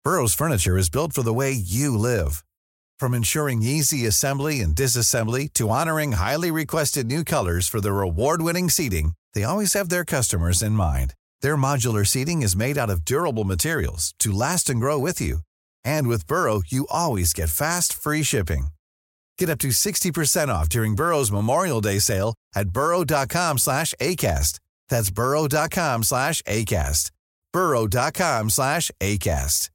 Burrow's furniture is built for the way you live. From ensuring easy assembly and disassembly to honoring highly requested new colors for their award-winning seating, they always have their customers in mind. Their modular seating is made out of durable materials to last and grow with you. And with Burrow, you always get fast, free shipping. Get up to 60% off during Burrow's Memorial Day sale at burrow.com/ACAST. That's burrow.com/ACAST. burrow.com/ACAST.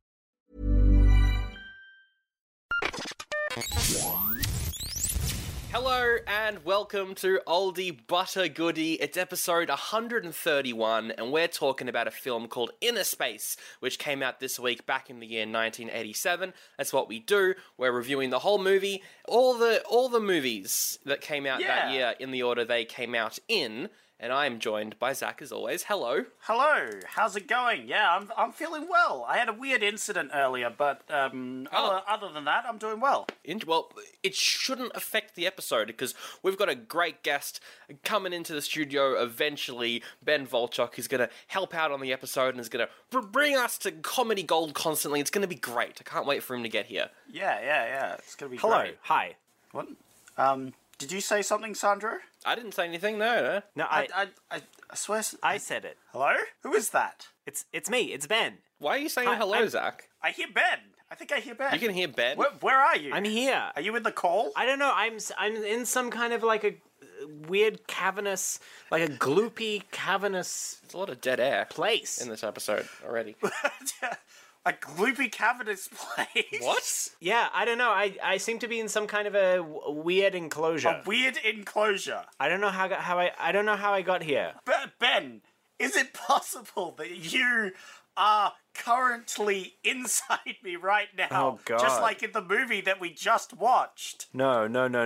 Hello and welcome to Oldie But a Goodie. It's episode 131 and we're talking about a film called Inner Space, which came out this week back in the year 1987. That's what we do. We're reviewing the whole movie, all the movies that came out that year in the order they came out in. And I'm joined by Zach as always. Hello. Hello. How's it going? Yeah, I'm feeling well. I had a weird incident earlier, but other than that, I'm doing well. Well, it shouldn't affect the episode because we've got a great guest coming into the studio eventually, Ben Volchok, who's going to help out on the episode and is going to bring us to comedy gold constantly. It's going to be great. I can't wait for him to get here. Yeah. It's going to be Hello. great. Hi. What? Did you say something, Sandro? I didn't say anything, no. No, I swear... I said it. Hello? Who is that? It's me. It's Ben. Why are you saying Hi, hello, Zach? I hear Ben. I think I hear Ben. You can hear Ben? Where are you? I'm here. Are you in the call? I don't know. I'm in some kind of like a weird cavernous, like a gloopy cavernous There's a lot of dead air place in this episode already. A gloopy cavernous place? What? Yeah, I don't know. I seem to be in some kind of a weird enclosure. A weird enclosure. I don't know how I got here. Ben, is it possible that you are currently inside me right now? Oh, God. Just like in the movie that we just watched. No.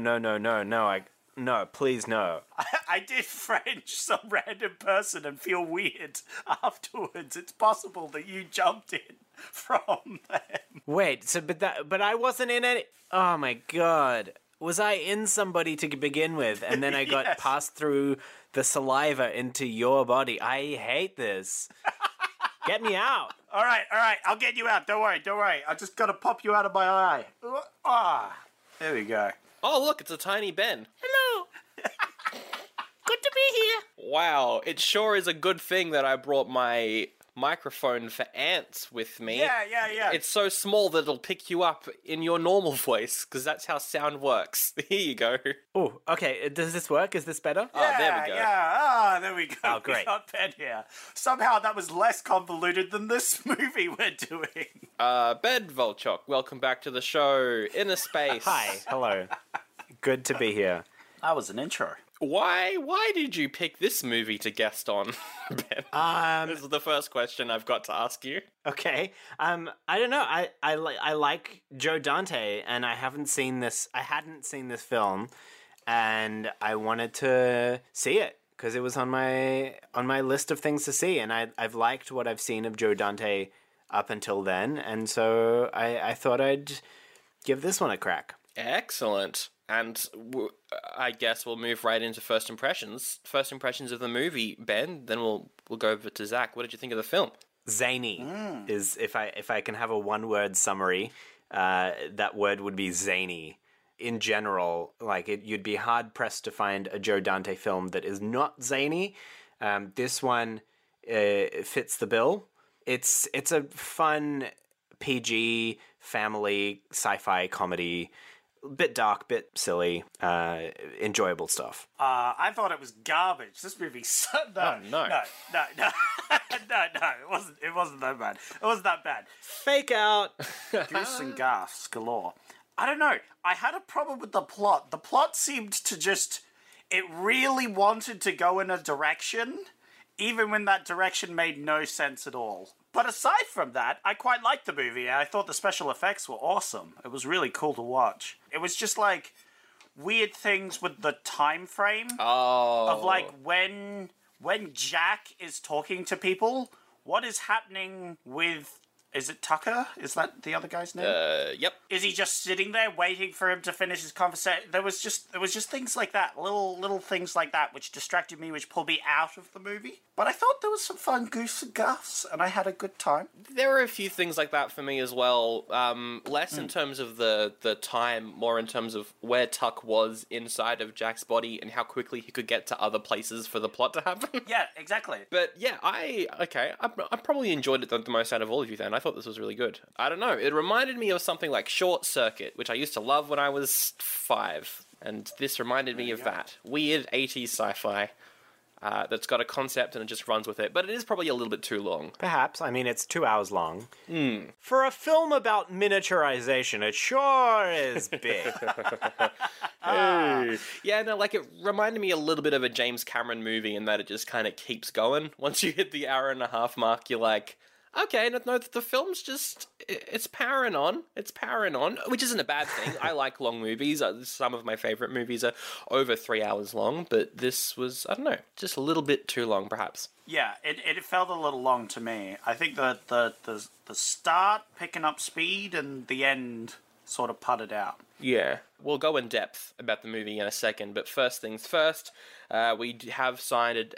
No, please no. I did French some random person and feel weird afterwards. It's possible that you jumped in from them. Wait, but I wasn't in any. Oh my God. Was I in somebody to begin with, and then I got Yes. passed through the saliva into your body? I hate this. Get me out. All right. I'll get you out. Don't worry. I just gotta pop you out of my eye. There we go. Oh, look, it's a tiny Ben. Hello. Good to be here. Wow, it sure is a good thing that I brought my microphone for ants with me. Yeah. It's so small that it'll pick you up in your normal voice, because that's how sound works. Here you go. Oh, okay. Does this work? Is this better? Oh, there we go. Yeah. There we go. Oh, great. We got Ben here. Somehow that was less convoluted than this movie we're doing. Ben Volchok, welcome back to the show. Inner Space. Hi. Hello. Good to be here. That was an intro. Why did you pick this movie to guest on, Ben? This is the first question I've got to ask you. Okay. I don't know. I like Joe Dante, and I hadn't seen this film, and I wanted to see it because it was on my list of things to see, and I've liked what I've seen of Joe Dante up until then, and so I thought I'd give this one a crack. Excellent. And I guess we'll move right into first impressions. First impressions of the movie, Ben. Then we'll go over to Zach. What did you think of the film? Zany is if I can have a one-word summary, that word would be zany. In general, you'd be hard pressed to find a Joe Dante film that is not zany. This one fits the bill. It's a fun PG family sci-fi comedy. Bit dark, bit silly, enjoyable stuff. I thought it was garbage. This movie, no. It wasn't that bad. It wasn't that bad. Fake out. Goose and gaffs galore. I don't know. I had a problem with the plot. The plot seemed to it really wanted to go in a direction, even when that direction made no sense at all. But aside from that, I quite liked the movie. I thought the special effects were awesome. It was really cool to watch. It was just weird things with the time frame of when Jack is talking to people, what is happening with Is it Tucker? Is that the other guy's name? Yep. Is he just sitting there waiting for him to finish his conversation? There was just things like that, little things like that, which distracted me, which pulled me out of the movie. But I thought there was some fun goofs and guffs, and I had a good time. There were a few things like that for me as well. Less in terms of the time, more in terms of where Tuck was inside of Jack's body and how quickly he could get to other places for the plot to happen. Yeah, exactly. But yeah, I probably enjoyed it the most out of all of you then. I thought this was really good. I don't know, it reminded me of something like Short Circuit, which I used to love when I was 5, and this reminded me of that. Weird 80s sci-fi that's got a concept and it just runs with it, but it is probably a little bit too long. Perhaps. I mean, it's 2 hours long. For a film about miniaturization, it sure is big. Yeah, no, like, it reminded me a little bit of a James Cameron movie in that it just kind of keeps going. Once you hit the hour and a half mark, you're like, okay, no, the film's just, it's powering on, which isn't a bad thing. I like long movies. Some of my favourite movies are over 3 hours long, but this was, I don't know, just a little bit too long, perhaps. Yeah, it felt a little long to me. I think the start picking up speed and the end sort of putted out. Yeah, we'll go in depth about the movie in a second, but first things first, we have signed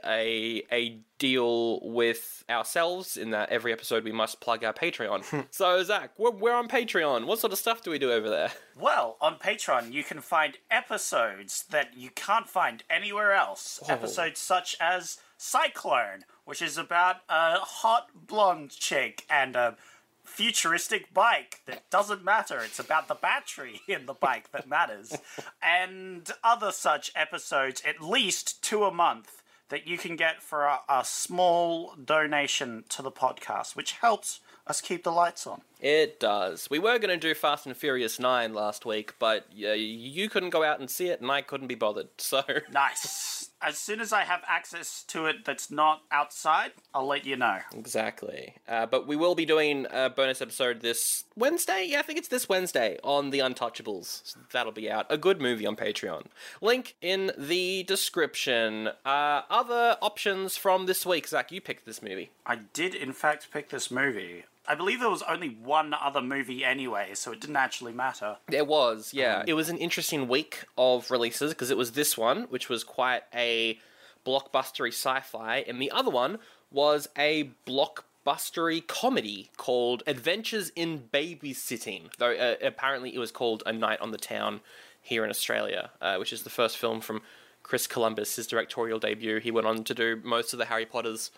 a deal with ourselves in that every episode we must plug our Patreon. So, Zach, we're on Patreon. What sort of stuff do we do over there? Well, on Patreon, you can find episodes that you can't find anywhere else. Oh. Episodes such as Cyclone, which is about a hot blonde chick and a futuristic bike that doesn't matter. It's about the battery in the bike that matters. And other such episodes, at least 2 a month, that you can get for a small donation to the podcast, which helps us keep the lights on. It does. We were going to do Fast and Furious 9 last week, but you couldn't go out and see it, and I couldn't be bothered, so... Nice. As soon as I have access to it that's not outside, I'll let you know. Exactly. But we will be doing a bonus episode this Wednesday? Yeah, I think it's this Wednesday on The Untouchables. So that'll be out. A good movie on Patreon. Link in the description. Other options from this week. Zach, you picked this movie. I did, in fact, pick this movie. I believe there was only one other movie anyway, so it didn't actually matter. There was, yeah. It was an interesting week of releases, because it was this one, which was quite a blockbustery sci-fi, and the other one was a blockbustery comedy called Adventures in Babysitting, though apparently it was called A Night on the Town here in Australia, which is the first film from Chris Columbus, his directorial debut. He went on to do most of the Harry Potters,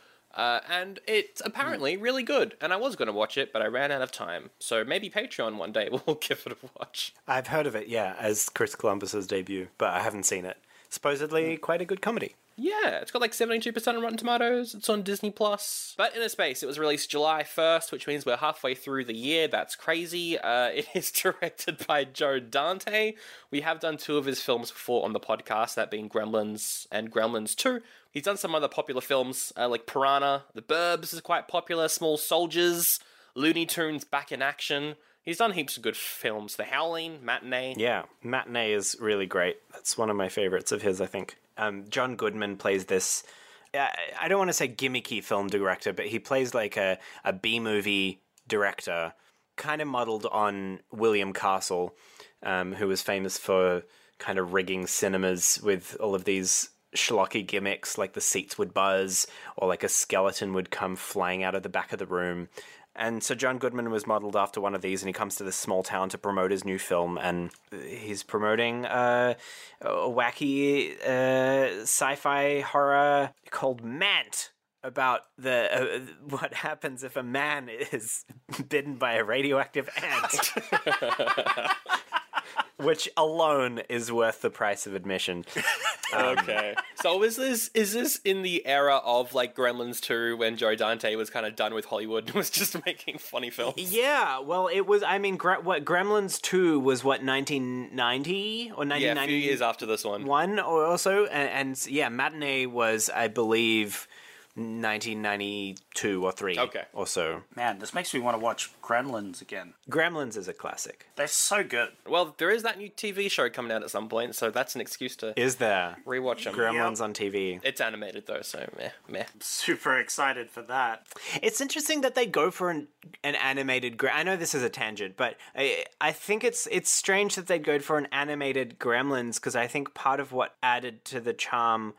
and it's apparently really good. And I was going to watch it, but I ran out of time. So maybe Patreon one day will give it a watch. I've heard of it, yeah, as Chris Columbus's debut, but I haven't seen it. Supposedly quite a good comedy. Yeah, it's got like 72% on Rotten Tomatoes. It's on Disney+. But Inner Space, it was released July 1st, which means we're halfway through the year. That's crazy. It is directed by Joe Dante. We have done 2 of his films before on the podcast, that being Gremlins and Gremlins 2. He's done some other popular films, like Piranha, The Burbs is quite popular, Small Soldiers, Looney Tunes Back in Action. He's done heaps of good films. The Howling, Matinee. Yeah, Matinee is really great. That's one of my favorites of his, I think. John Goodman plays this, I don't want to say gimmicky film director, but he plays like a B-movie director, kind of modeled on William Castle, who was famous for kind of rigging cinemas with all of these schlocky gimmicks, like the seats would buzz, or like a skeleton would come flying out of the back of the room. And so John Goodman was modeled after one of these, and he comes to this small town to promote his new film, and he's promoting a wacky sci-fi horror called Mant, about what happens if a man is bitten by a radioactive ant. Which alone is worth the price of admission. Okay. So is this in the era of like Gremlins 2 when Joe Dante was kind of done with Hollywood and was just making funny films? Yeah, well, it was, I mean, Gremlins 2 was what, 1990 or 1990? Yeah, a few years after this one. One or so, and yeah, Matinee was, I believe, 1992 or 3 or so. Man, this makes me want to watch Gremlins again. Gremlins is a classic. They're so good. Well, there is that new TV show coming out at some point, so that's an excuse to Is there? rewatch them. Gremlins on TV. It's animated though, so meh. Super excited for that. It's interesting that they go for an animated... I know this is a tangent, but I think it's strange that they'd go for an animated Gremlins, because I think part of what added to the charm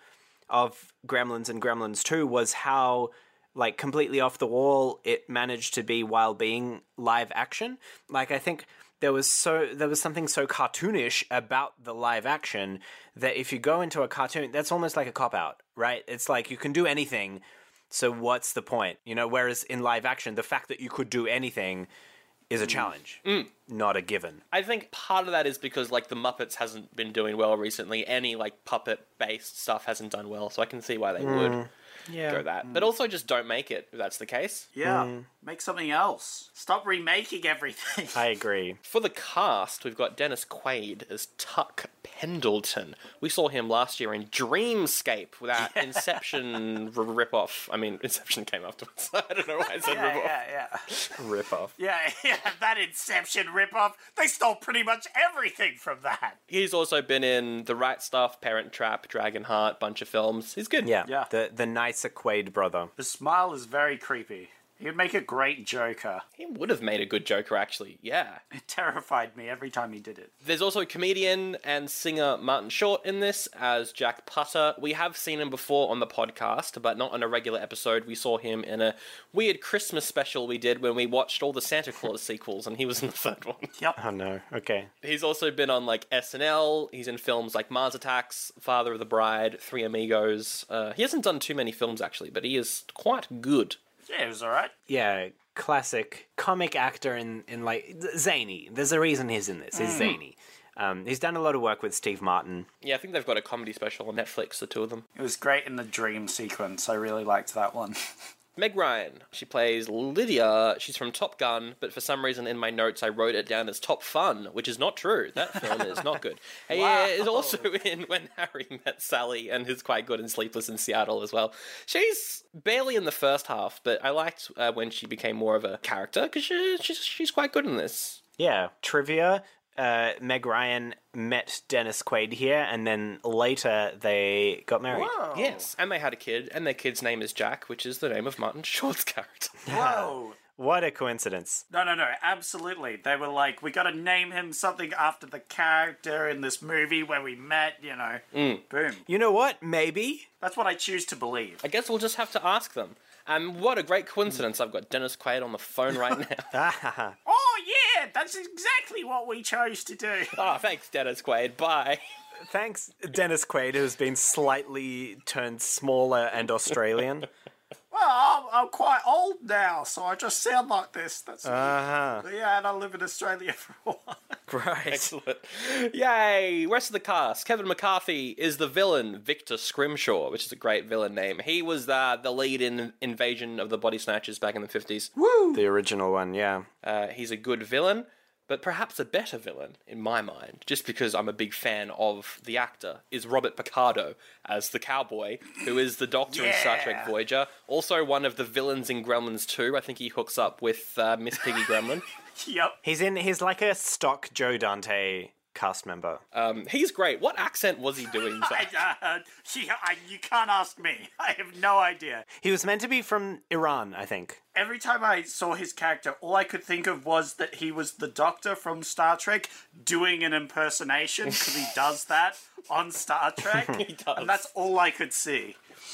of Gremlins and Gremlins 2 was how, like, completely off the wall it managed to be while being live action. Like, I think there was something so cartoonish about the live action that if you go into a cartoon, that's almost like a cop-out, right? It's like you can do anything, so what's the point? You know, whereas in live action, the fact that you could do anything is a challenge, not a given. I think part of that is because, like, the Muppets hasn't been doing well recently. Any, like, puppet-based stuff hasn't done well, so I can see why they would go that. But also just don't make it, if that's the case. Yeah, make something else. Stop remaking everything. I agree. For the cast, we've got Dennis Quaid as Tuck Pendleton. We saw him last year in Dreamscape with that Inception rip-off. I mean, Inception came afterwards. I don't know why I said rip-off. Rip-off. Yeah, that Inception ripoff. They stole pretty much everything from that. He's also been in The Right Stuff, Parent Trap, Dragonheart, bunch of films. He's good. Yeah. The nicer Quaid brother. The smile is very creepy. He'd make a great Joker. He would have made a good Joker, actually. Yeah. It terrified me every time he did it. There's also comedian and singer Martin Short in this as Jack Putter. We have seen him before on the podcast, but not on a regular episode. We saw him in a weird Christmas special we did when we watched all the Santa Claus sequels, and he was in the third one. Yep. Oh no, okay. He's also been on, like, SNL. He's in films like Mars Attacks, Father of the Bride, Three Amigos. He hasn't done too many films, actually, but he is quite good. Yeah, it was alright. Yeah, classic comic actor in like, zany. There's a reason he's in this. He's zany. He's done a lot of work with Steve Martin. Yeah, I think they've got a comedy special on Netflix, the two of them. It was great in the dream sequence. I really liked that one. Meg Ryan, she plays Lydia. She's from Top Gun, but for some reason in my notes I wrote it down as Top Fun, which is not true. That film is not good. Wow. Is also in When Harry Met Sally, and is quite good in Sleepless in Seattle as well. She's barely in the first half, but I liked when she became more of a character, because she's quite good in this. Yeah, trivia. Meg Ryan met Dennis Quaid here, and then later they got married. Whoa. Yes, and they had a kid, and their kid's name is Jack, which is the name of Martin Short's character. Whoa. What a coincidence. No, absolutely. They were like, we gotta name him something after the character in this movie where we met, you know. Boom. You know what? Maybe. That's what I choose to believe. I guess we'll just have to ask them. What a great coincidence. I've got Dennis Quaid on the phone right now. Oh, yeah, that's exactly what we chose to do. Oh, thanks, Dennis Quaid. Bye. Thanks, Dennis Quaid, who's been slightly turned smaller and Australian. Well, I'm quite old now, so I just sound like this. That's Yeah, and I live in Australia for a while. Right. Excellent. Yay! Rest of the cast. Kevin McCarthy is the villain, Victor Scrimshaw, which is a great villain name. He was the lead in Invasion of the Body Snatchers back in the 50s. Woo! The original one, yeah. He's a good villain, but perhaps a better villain, in my mind, just because I'm a big fan of the actor, is Robert Picardo as the cowboy, who is the Doctor in Star Trek Voyager. Also one of the villains in Gremlins 2. I think he hooks up with Miss Piggy Gremlin. Yep. He's like a stock Joe Dante cast member. He's great. What accent was he doing, Zach? You can't ask me. I have no idea. He was meant to be from Iran, I think. Every time I saw his character, all I could think of was that he was the Doctor from Star Trek doing an impersonation, because he does that on Star Trek. He does. And that's all I could see.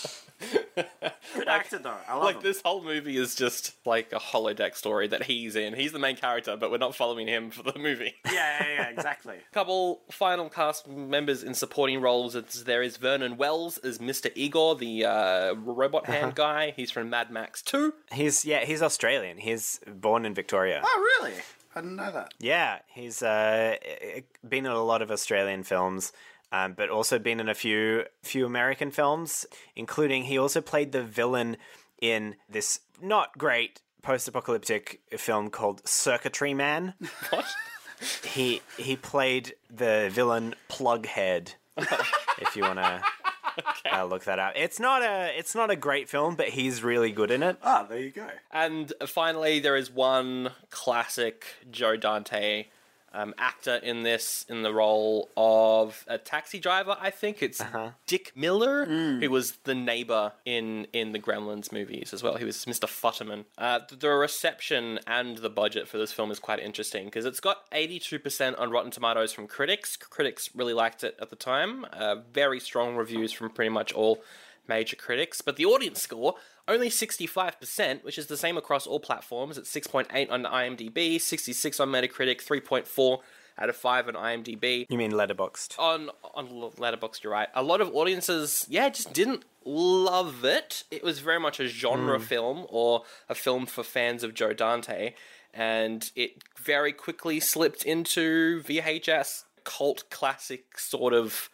Good actor, though. I love him. This whole movie is just like a holodeck story that he's in. He's the main character, but we're not following him for the movie. Yeah, exactly. Couple final cast members in supporting roles. There is Vernon Wells as Mr. Igor, the robot hand guy. He's from Mad Max 2. He's Australian. He's born in Victoria. Oh, really? I didn't know that. Yeah, he's been in a lot of Australian films. But also been in a few American films, including he also played the villain in this not great post-apocalyptic film called Circuitry Man. What? He played the villain Plughead, if you want to I'll look that up. It's not a great film, but he's really good in it. Ah, there you go. And finally, there is one classic Joe Dante actor in the role of a taxi driver. I think it's Dick Miller, who was the neighbor in the Gremlins movies as well. He was Mr. Futterman. The reception and the budget for this film is quite interesting because it's got 82% on Rotten Tomatoes from critics. Critics really liked it at the time. Very strong reviews from pretty much all major critics, but the audience score only 65%, which is the same across all platforms. It's 6.8 on IMDb, 66 on Metacritic, 3.4 out of 5 on IMDb. You mean Letterboxd? On Letterboxd, you're right. A lot of audiences, just didn't love it. It was very much a genre film or a film for fans of Joe Dante, and it very quickly slipped into VHS cult classic sort of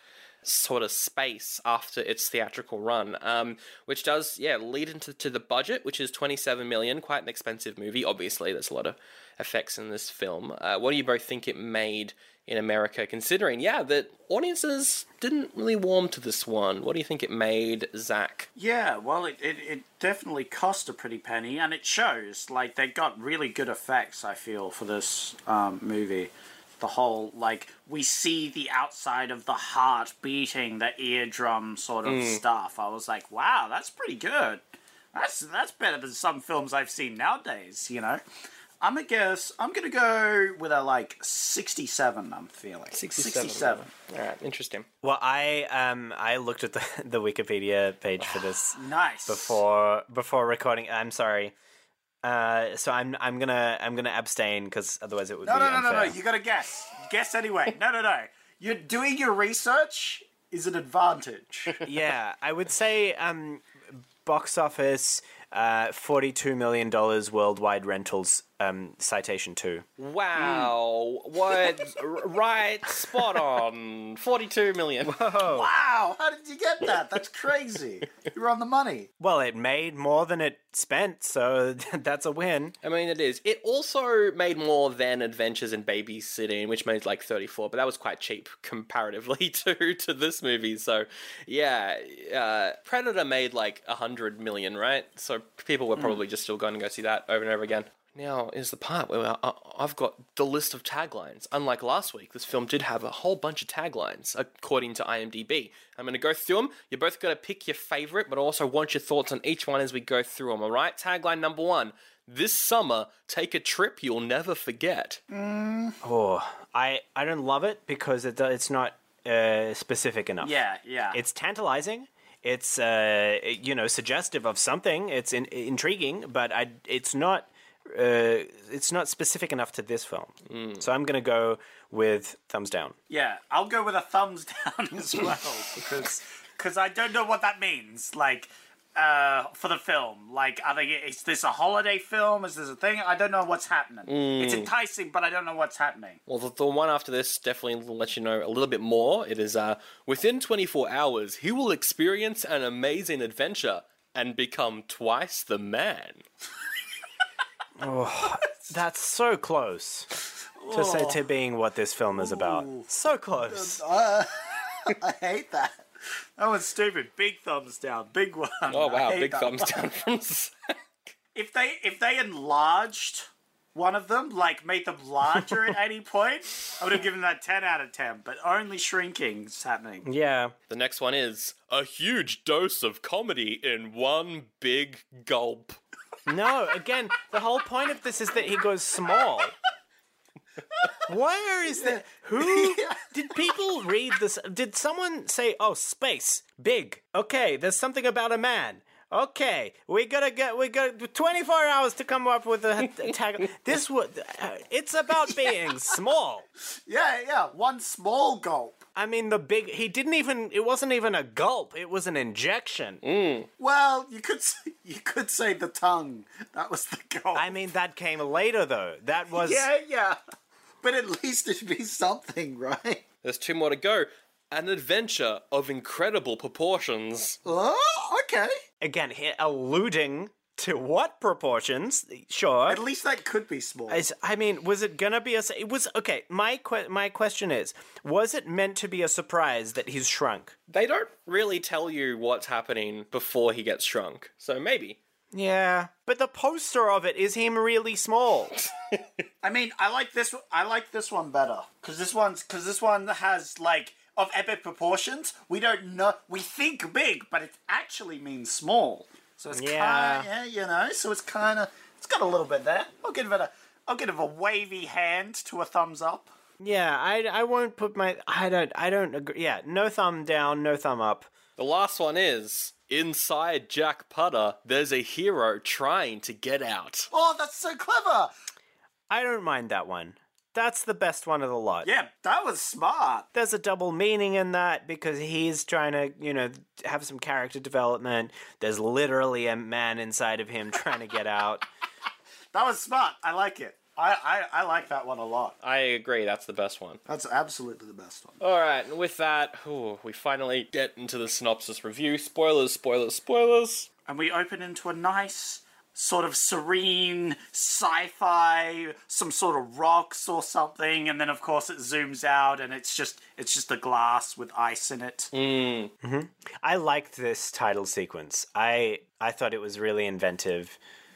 space after its theatrical run, which does lead into the budget, which is $27 million. Quite an expensive movie. Obviously, there's a lot of effects in this film. What do you both think it made in America, considering that audiences didn't really warm to this one? What do you think it made, Zach? Yeah, well, it definitely cost a pretty penny, and it shows. Like, they got really good effects, I feel, for this movie. The whole, we see the outside of the heart beating, the eardrum sort of stuff. I was like, wow, that's pretty good. That's better than some films I've seen nowadays, I'm going to go with a, 67, I'm feeling. 67. All right, interesting. Well, I looked at the Wikipedia page for this Nice. before recording. I'm sorry. So I'm gonna abstain because otherwise it would be unfair. No. You gotta guess. Guess anyway. No. You're doing your research is an advantage. Yeah, I would say box office, $42 million worldwide rentals, citation 2. Wow. What? Right, spot on. 42 million. Whoa. Wow, how did you get that? That's crazy. You're on the money. Well, it made more than it spent, so that's a win. I mean, it is. It also made more than Adventures in Babysitting, which made 34, but that was quite cheap comparatively to this movie. So, Predator made 100 million, right? So people were probably just still going to go see that over and over again. Now is the part where I've got the list of taglines. Unlike last week, this film did have a whole bunch of taglines, according to IMDb. I'm going to go through them. You're both going to pick your favourite, but I also want your thoughts on each one as we go through them, alright? Tagline number 1. This summer, take a trip you'll never forget. Oh, I don't love it because it's not specific enough. Yeah. It's tantalizing. It's suggestive of something. It's intriguing, but it's not specific enough to this film. So I'm going to go with thumbs down. Yeah, I'll go with a thumbs down as well because I don't know what that means. For the film, is this a holiday film? Is this a thing? I don't know what's happening. It's enticing, but I don't know what's happening. Well, the one after this definitely will let you know a little bit more. It is, within 24 hours, he will experience an amazing adventure and become twice the man. Oh, that's so close to being what this film is about. So close. I hate that. That was stupid. Big thumbs down. Big one. Oh wow, big thumbs down from Zach. If they enlarged one of them, made them larger at any point, I would have given that 10 out of 10, but only shrinking is happening. Yeah. The next one is a huge dose of comedy in one big gulp. No, again, the whole point of this is that he goes small. Where is that? Who did people read this? Did someone say, "Oh, space, big"? Okay, there's something about a man. Okay, we got 24 hours to come up with a tag. It's about being small. Yeah, one small gulp. I mean, it wasn't even a gulp, it was an injection. Well, you could say the tongue. That was the gulp. I mean, that came later, though. That was... Yeah. But at least it'd be something, right? There's 2 more to go. An adventure of incredible proportions. Oh, okay. Again, alluding To what proportions? Sure. At least that could be small. I mean, was it gonna be it was okay. My question is, was it meant to be a surprise that he's shrunk? They don't really tell you what's happening before he gets shrunk, so maybe. Yeah, but the poster of it is him really small. I mean, I like this one better because this one has like of epic proportions. We don't know. We think big, but it actually means small. So it's so it's got a little bit there. I'll give it a wavy hand to a thumbs up. Yeah, I won't put I don't agree. Yeah, no thumb down, no thumb up. The last one is, inside Jack Putter, there's a hero trying to get out. Oh, that's so clever. I don't mind that one. That's the best one of the lot. Yeah, that was smart. There's a double meaning in that because he's trying to, have some character development. There's literally a man inside of him trying to get out. That was smart. I like it. I like that one a lot. I agree, that's the best one. That's absolutely the best one. Alright, and with that, we finally get into the synopsis review. Spoilers, spoilers, spoilers. And we open into a nice, sort of serene sci-fi, some sort of rocks or something, and then of course it zooms out and it's just a glass with ice in it. Mm-hmm. I liked this title sequence. I thought it was really inventive,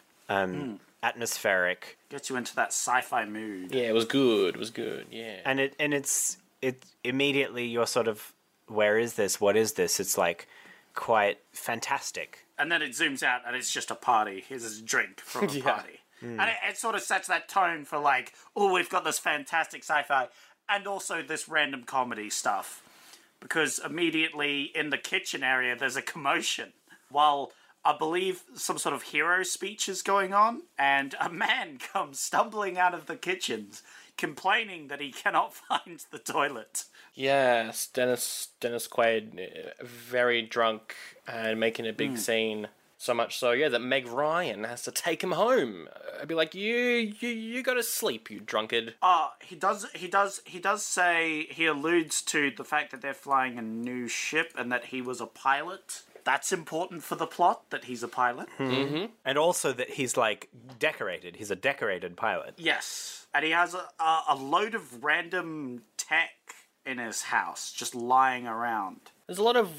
atmospheric. Gets you into that sci-fi mood. Yeah, it was good, yeah. And it immediately you're sort of, where is this? What is this? It's like quite fantastic. And then it zooms out and it's just a party. Here's a drink from a party. And it sort of sets that tone for like, oh, we've got this fantastic sci-fi and also this random comedy stuff. Because immediately in the kitchen area, there's a commotion. While I believe some sort of hero speech is going on, and a man comes stumbling out of the kitchens, complaining that he cannot find the toilet. Yes, Dennis Quaid, very drunk and making a big scene. So much so, that Meg Ryan has to take him home. I'd be like, you go to sleep, you drunkard. He does say, he alludes to the fact that they're flying a new ship and that he was a pilot. That's important for the plot, that he's a pilot. Mm-hmm. And also that he's, like, decorated. He's a decorated pilot. Yes. And he has a load of random tech in his house, just lying around. There's a lot of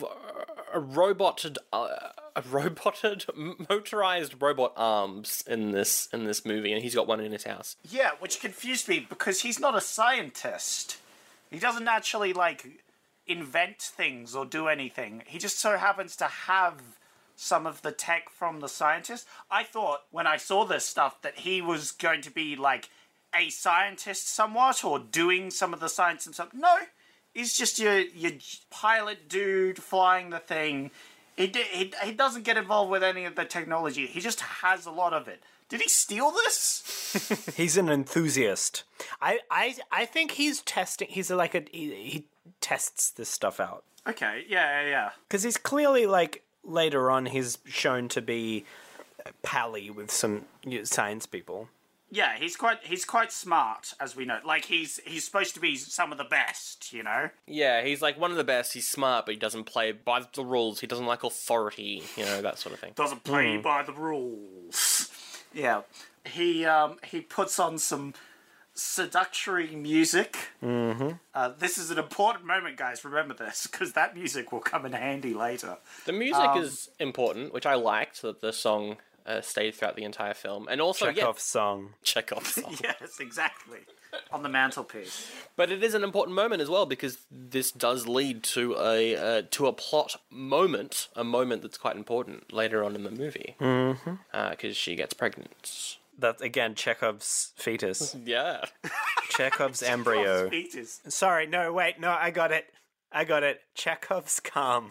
motorized robot arms in this movie, and he's got one in his house. Yeah, which confused me, because he's not a scientist. He doesn't actually, like, invent things or do anything. He just so happens to have some of the tech from the scientist. I thought when I saw this stuff that he was going to be like a scientist somewhat or doing some of the science himself. No, he's just your pilot dude flying the thing. He doesn't get involved with any of the technology. He just has a lot of it. Did he steal this? He's an enthusiast. I think he's testing. He tests this stuff out. Okay, yeah. Because he's clearly, like, later on, he's shown to be pally with some science people. Yeah, he's quite smart, as we know. Like, he's supposed to be some of the best, you know? Yeah, he's like one of the best. He's smart, but he doesn't play by the rules. He doesn't like authority, that sort of thing. Doesn't play by the rules. Yeah. He puts on some seductory music. Mm-hmm. This is an important moment, guys. Remember this, because that music will come in handy later. The music is important, which I liked, that the song stayed throughout the entire film. And also, Chekhov's song. Yes, exactly. On the mantelpiece. But it is an important moment as well, because this does lead to a plot moment, a moment that's quite important later on in the movie. Mm-hmm. Because she gets pregnant. That's, again, Chekhov's fetus. Yeah. Chekhov's embryo. Chekhov's fetus. Sorry, no, wait, no, I got it. Chekhov's cum.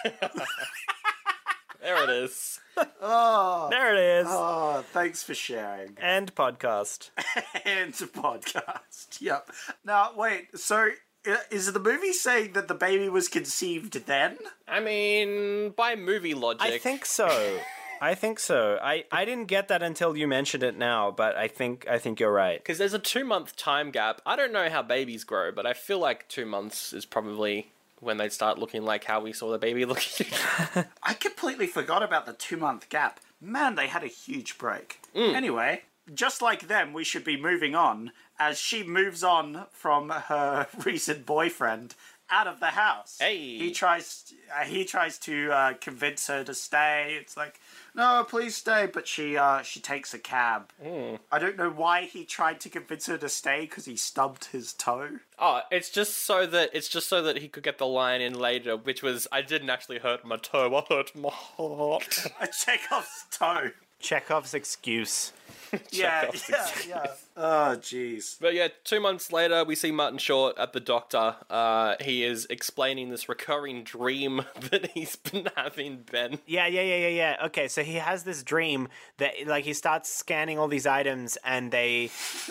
There it is. Oh. There it is. Oh, thanks for sharing. And podcast. And podcast. Yep. Now, wait, so is the movie saying that the baby was conceived then? I mean, by movie logic. I think so. I didn't get that until you mentioned it now, but I think you're right. Because there's a 2-month time gap. I don't know how babies grow, but I feel like 2 months is probably when they start looking like how we saw the baby looking. I completely forgot about the 2-month gap. Man, they had a huge break. Anyway, just like them, we should be moving on as she moves on from her recent boyfriend out of the house. Hey. He tries to convince her to stay. It's like, no, please stay. But she takes a cab. I don't know why he tried to convince her to stay, because he stubbed his toe. Oh, it's just so that he could get the line in later, which was, I didn't actually hurt my toe, I hurt my heart. A Chekhov's toe. Chekhov's excuse. Yeah. Oh, jeez. But yeah, 2 months later, we see Martin Short at the doctor. He is explaining this recurring dream that he's been having, Ben. Yeah. Okay, so he has this dream that, like, he starts scanning all these items and they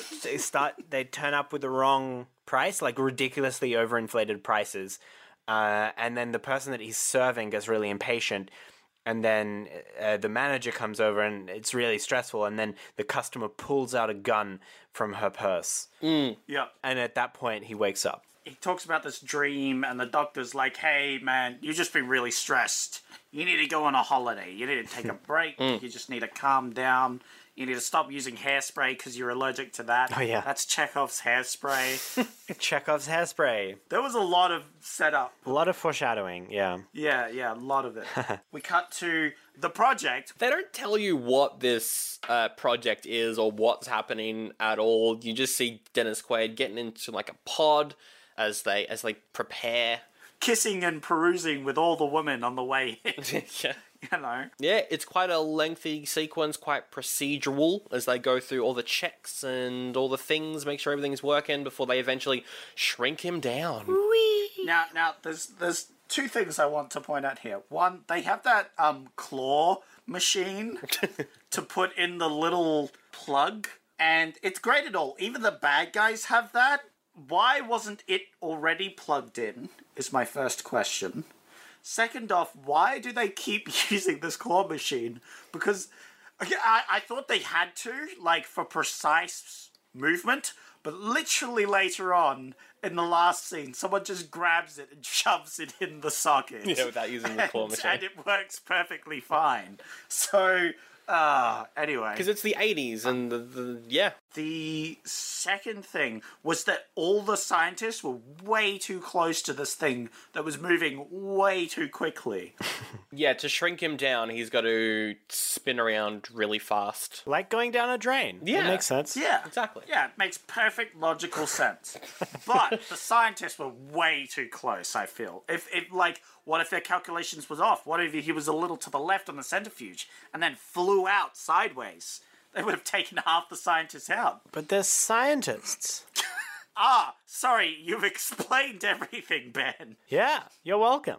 turn up with the wrong price, like ridiculously overinflated prices. And then the person that he's serving gets really impatient. And then the manager comes over and it's really stressful. And then the customer pulls out a gun from her purse. Yeah. And at that point, he wakes up. He talks about this dream, and the doctor's like, hey, man, you've just been really stressed. You need to go on a holiday. You need to take a break. You just need to calm down. You need to stop using hairspray because you're allergic to that. Oh, yeah. That's Chekhov's hairspray. Chekhov's hairspray. There was a lot of setup. A lot of foreshadowing, yeah. Yeah, a lot of it. We cut to the project. They don't tell you what this project is or what's happening at all. You just see Dennis Quaid getting into like a pod as they prepare. Kissing and perusing with all the women on the way in. Yeah. You know. Yeah, it's quite a lengthy sequence, quite procedural, as they go through all the checks and all the things, make sure everything's working before they eventually shrink him down. Now, there's two things I want to point out here. One, they have that claw machine to put in the little plug, and it's great at all. Even the bad guys have that. Why wasn't it already plugged in, is my first question. Second off, why do they keep using this claw machine? Because I thought they had to, like, for precise movement, but literally later on, in the last scene, someone just grabs it and shoves it in the socket. Yeah, without using the claw machine. And it works perfectly fine. So, anyway. Because it's the 80s, and yeah. The second thing was that all the scientists were way too close to this thing that was moving way too quickly. Yeah, to shrink him down, he's got to spin around really fast. Like going down a drain. Yeah. It makes sense. Yeah. Exactly. Yeah, it makes perfect logical sense. But the scientists were way too close, I feel. What if their calculations was off? What if he was a little to the left on the centrifuge and then flew out sideways? They would have taken half the scientists out. But they're scientists. Sorry, you've explained everything, Ben. Yeah, you're welcome.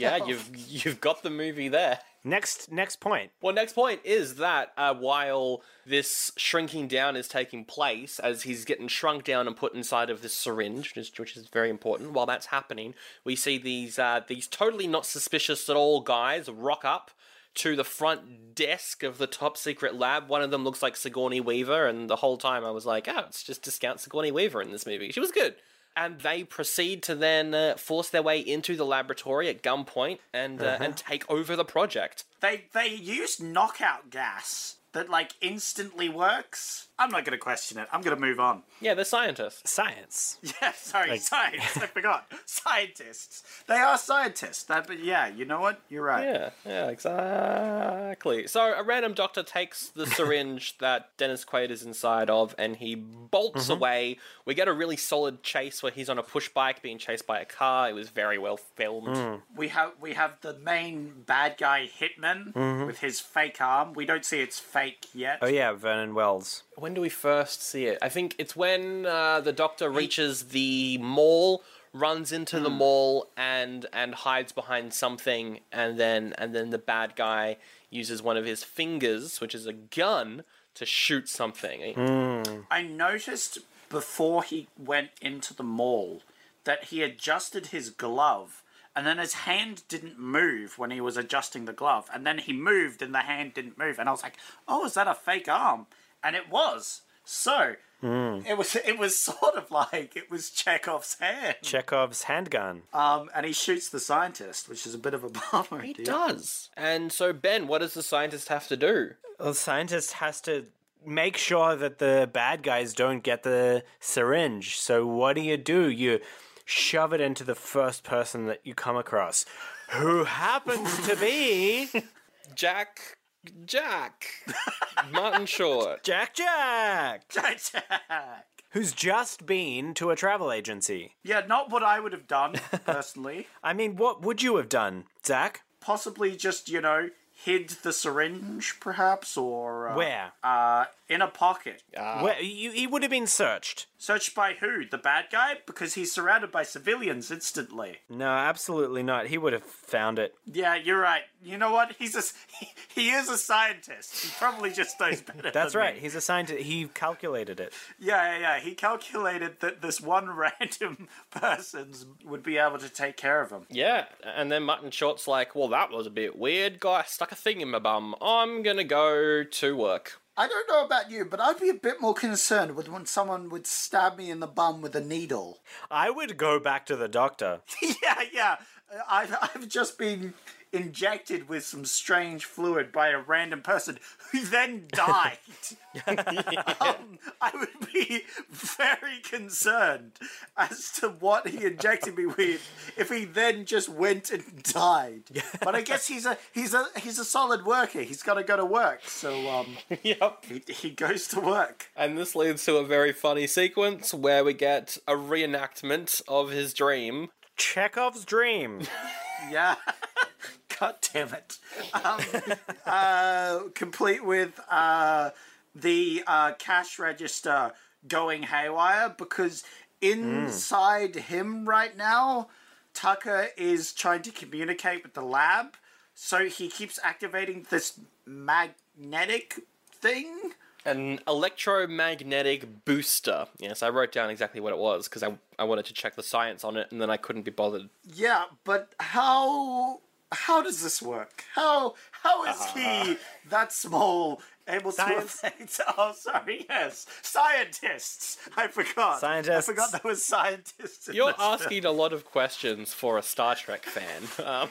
You've got the movie there. Next point. Well, next point is that while this shrinking down is taking place, as he's getting shrunk down and put inside of this syringe, which is very important, while that's happening, we see these totally not suspicious at all guys rock up to the front desk of the top secret lab. One of them looks like Sigourney Weaver, and the whole time I was like, it's just discount Sigourney Weaver in this movie. She was good. And they proceed to then force their way into the laboratory at gunpoint and take over the project. They use knockout gas that, like, instantly works. I'm not going to question it. I'm going to move on. Yeah, they're scientists. Science. Yeah, sorry, science. I forgot. Scientists. They are scientists. But yeah, you know what? You're right. Yeah, exactly. So a random doctor takes the syringe that Dennis Quaid is inside of, and he bolts away. We get a really solid chase where he's on a push bike being chased by a car. It was very well filmed. We have the main bad guy hitman with his fake arm. We don't see it's fake yet. Oh yeah, Vernon Wells. When do we first see it? I think it's when the doctor reaches the mall, runs into the mall, and hides behind something, and then the bad guy uses one of his fingers, which is a gun, to shoot something. I noticed before he went into the mall that he adjusted his glove, and then his hand didn't move when he was adjusting the glove, and then he moved and the hand didn't move, and I was like, oh, is that a fake arm? And it was. So it was sort of like it was Chekhov's hand. Chekhov's handgun. And he shoots the scientist, which is a bit of a bummer. He does. And so, Ben, what does the scientist have to do? Well, the scientist has to make sure that the bad guys don't get the syringe. So what do? You shove it into the first person that you come across, who happens to be Jack. Martin Short. Jack. Jack. Who's just been to a travel agency. Yeah, not what I would have done, personally. I mean, what would you have done, Zach? Possibly just, hid the syringe, perhaps, or... Where? In a pocket. Where he would have been searched. Searched by who? The bad guy? Because he's surrounded by civilians instantly. No, absolutely not. He would have found it. Yeah, you're right. You know what? He is a scientist. He probably just knows better. That's than right. me. He's a scientist. He calculated it. Yeah. He calculated that this one random person would be able to take care of him. Yeah, and then Martin Short's like, well, that was a bit weird. Guy stuck a thing in my bum. I'm gonna go to work. I don't know about you, but I'd be a bit more concerned with when someone would stab me in the bum with a needle. I would go back to the doctor. Yeah. I've just been injected with some strange fluid by a random person who then died. I would be very concerned as to what he injected me with if he then just went and died. But I guess he's a solid worker. He's got to go to work, so Yep. he goes to work. And this leads to a very funny sequence where we get a reenactment of his dream. Chekhov's dream. Yeah. God damn it. Complete with the cash register going haywire because inside him right now, Tucker is trying to communicate with the lab. So he keeps activating this magnetic thing. An electromagnetic booster. Yes, I wrote down exactly what it was because I wanted to check the science on it and then I couldn't be bothered. Yeah, but how does this work? How is he that small able to affect... Oh, sorry, yes. Scientists! I forgot. Scientists. I forgot there was scientists in You're this asking a lot of questions for a Star Trek fan.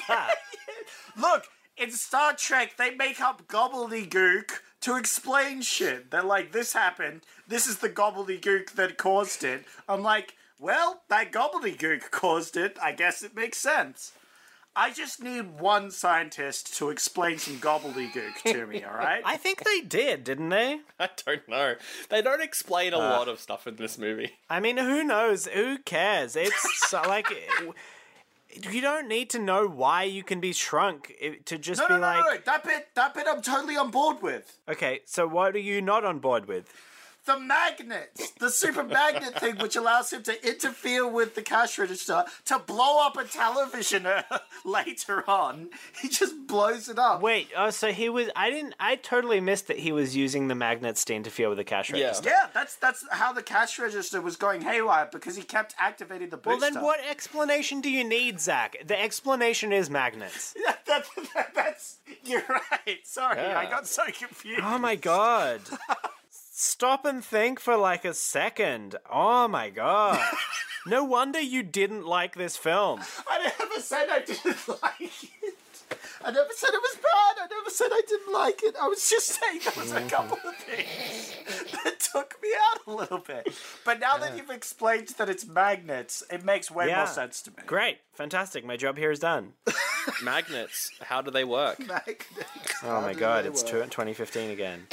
Look, in Star Trek, they make up gobbledygook to explain shit. They're like, this happened, this is the gobbledygook that caused it. I'm like, well, that gobbledygook caused it, I guess it makes sense. I just need one scientist to explain some gobbledygook to me, alright? I think they did, didn't they? I don't know. They don't explain a lot of stuff in this movie. I mean, who knows? Who cares? It's like... You don't need to know why you can be shrunk to just No, like... that bit I'm totally on board with. Okay, so what are you not on board with? The magnets, the super magnet thing, which allows him to interfere with the cash register to blow up a television later on. He just blows it up. Wait, so he was... I totally missed that he was using the magnets to interfere with the cash register. Yeah, that's how the cash register was going haywire, because he kept activating the booster. Well, then what explanation do you need, Zach? The explanation is magnets. Yeah, that's... You're right. Sorry, Yeah. I got so confused. Oh my god. Stop and think for like a second. Oh my god. No wonder you didn't like this film. I never said I didn't like it. I never said it was bad. I never said I didn't like it. I was just saying there was a couple of things that took me out a little bit. But now that you've explained that it's magnets, it makes way more sense to me. Great. Fantastic. My job here is done. Magnets, how do they work? Magnets. Oh my god, it's 2015 again.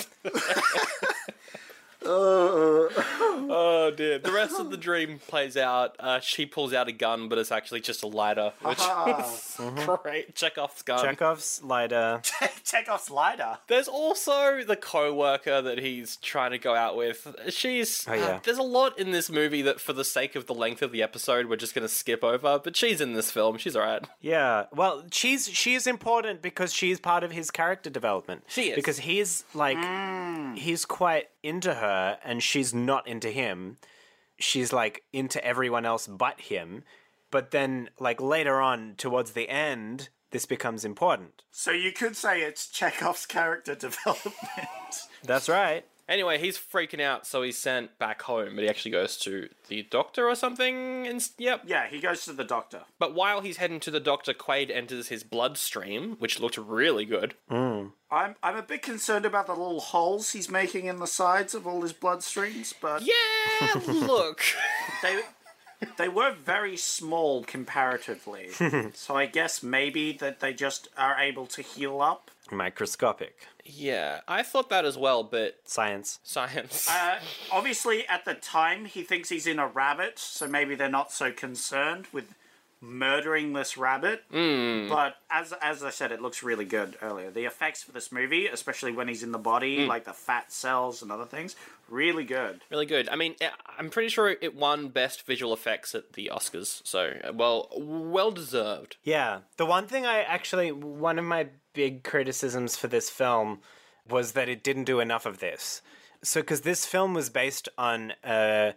Oh dear. The rest of the dream plays out. She pulls out a gun, but it's actually just a lighter, which is great. Chekhov's gun. Chekhov's lighter. Chekhov's lighter. There's also the co-worker that he's trying to go out with. She's... yeah. There's a lot in this movie that, for the sake of the length of the episode, we're just going to skip over, but she's in this film. She's alright. Yeah. Well, she is important because she's part of his character development. She is. Because he's like... He's quite into her and she's not into him. She's like into everyone else but him. But then like later on towards the end, this becomes important. So you could say it's Chekhov's character development. That's right. Anyway, he's freaking out, so he's sent back home, but he actually goes to the doctor or something. Yep. Yeah, he goes to the doctor. But while he's heading to the doctor, Quaid enters his bloodstream, which looked really good. I'm a bit concerned about the little holes he's making in the sides of all his bloodstreams, but Yeah, look. they were very small comparatively. So I guess maybe that they just are able to heal up. Microscopic. Yeah, I thought that as well, but Science. science. Obviously, at the time, he thinks he's in a rabbit, so maybe they're not so concerned with murdering this rabbit. But as I said, it looks really good earlier. The effects for this movie, especially when he's in the body, like the fat cells and other things, really good. Really good. I mean, I'm pretty sure it won Best Visual Effects at the Oscars, so, well deserved. Yeah. The one thing one of my big criticisms for this film was that it didn't do enough of this. So, because this film was based on a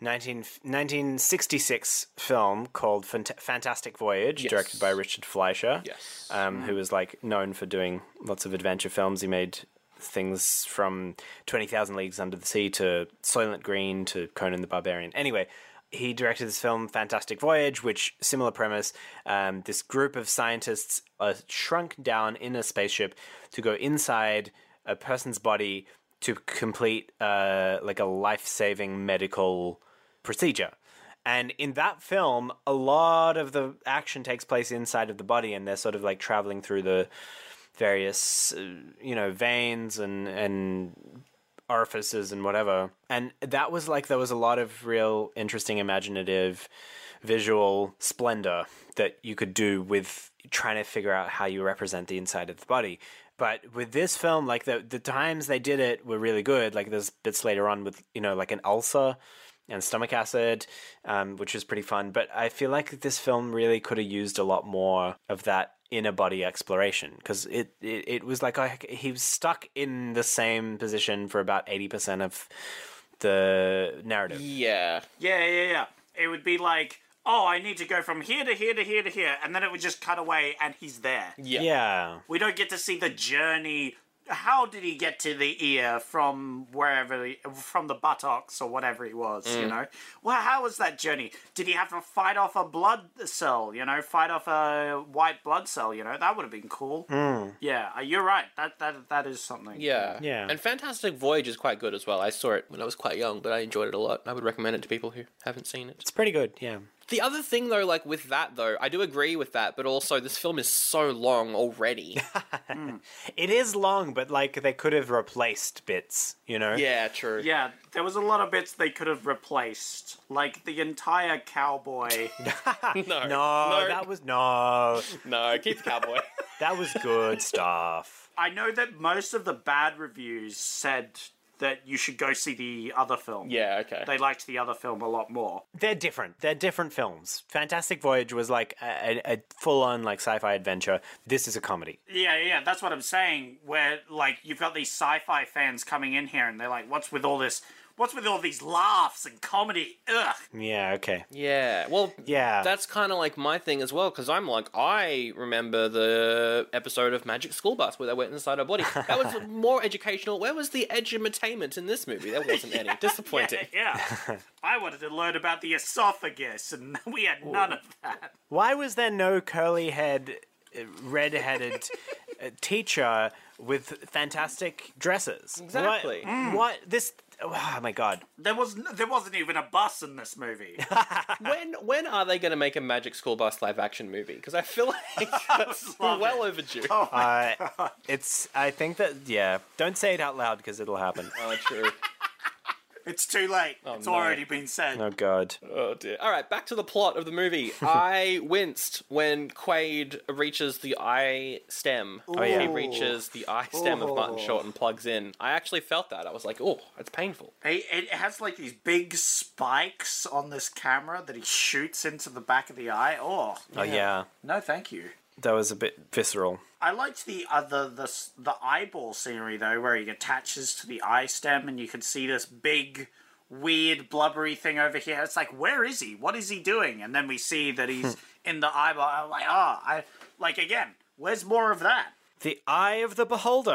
1966 film called Fantastic Voyage, Yes. directed by Richard Fleischer, Yes. who was known for doing lots of adventure films. He made things from 20,000 Leagues Under the Sea to Soylent Green to Conan the Barbarian. Anyway, he directed this film, Fantastic Voyage, which, similar premise, this group of scientists are shrunk down in a spaceship to go inside a person's body to complete a life-saving medical procedure. And in that film, a lot of the action takes place inside of the body, and they're sort of traveling through the various, veins and orifices and whatever. And that was there was a lot of real interesting, imaginative, visual splendor that you could do with trying to figure out how you represent the inside of the body. But with this film, the times they did it were really good. There's bits later on with, an ulcer and stomach acid, which is pretty fun. But I feel like this film really could have used a lot more of that inner body exploration, because it was he was stuck in the same position for about 80% of the narrative. Yeah. Yeah. It would be oh, I need to go from here to here to here to here, and then it would just cut away and he's there. Yeah. We don't get to see the journey. How did he get to the ear from wherever, from the buttocks or whatever he was, Well, how was that journey? Did he have to fight off a blood cell, fight off a white blood cell, That would have been cool. Yeah, you're right. That is something. Yeah. Yeah. And Fantastic Voyage is quite good as well. I saw it when I was quite young, but I enjoyed it a lot. I would recommend it to people who haven't seen it. It's pretty good, yeah. The other thing, though, with that, though, I do agree with that, but also this film is so long already. It is long, but they could have replaced bits, Yeah, true. Yeah, there was a lot of bits they could have replaced. The entire cowboy. No, that was no. No, keep the cowboy. That was good stuff. I know that most of the bad reviews said that you should go see the other film. Yeah, okay. They liked the other film a lot more. They're different. They're different films. Fantastic Voyage was a full-on sci-fi adventure. This is a comedy. Yeah, that's what I'm saying. Where you've got these sci-fi fans coming in here, and they're like, "What's with all this? What's with all these laughs and comedy? Ugh." Yeah. Okay. Yeah, well, Yeah. that's kind of my thing as well, because I remember the episode of Magic School Bus where they went inside our body. That was more educational. Where was the edutainment in this movie? There wasn't any. Disappointing. Yeah. I wanted to learn about the esophagus, and we had none of that. Why was there no curly-haired, red-headed teacher with fantastic dresses? Exactly. What? This... Oh, my God. There wasn't even a bus in this movie. When are they going to make a Magic School Bus live-action movie? Because I feel like that's well overdue. I think that, yeah. Don't say it out loud because it'll happen. Oh, true. It's too late. It's already been said. Oh, God. Oh, dear. All right, back to the plot of the movie. I winced when Quaid reaches the eye stem. Oh, yeah. He reaches the eye stem of Martin Short and plugs in. I actually felt that. I was like, oh, it's painful. It has these big spikes on this camera that he shoots into the back of the eye. Oh, Yeah. No, thank you. That was a bit visceral. I liked the eyeball scenery though, where he attaches to the eye stem, and you can see this big, weird, blubbery thing over here. It's where is he? What is he doing? And then we see that he's in the eyeball. I'm again, where's more of that? The Eye of the Beholder.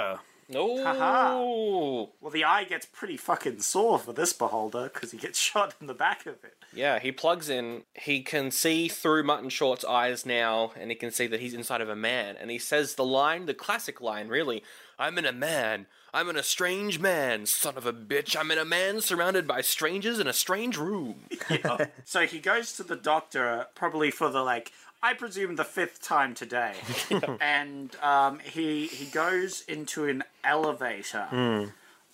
No. Well, the eye gets pretty fucking sore for this beholder because he gets shot in the back of it. Yeah, he plugs in. He can see through Mutton Short's eyes now, and he can see that he's inside of a man. And he says the classic line, really. I'm in a man. I'm in a strange man, son of a bitch. I'm in a man surrounded by strangers in a strange room. Yeah. So he goes to the doctor, probably for the, I presume the 5th time today. And he goes into an elevator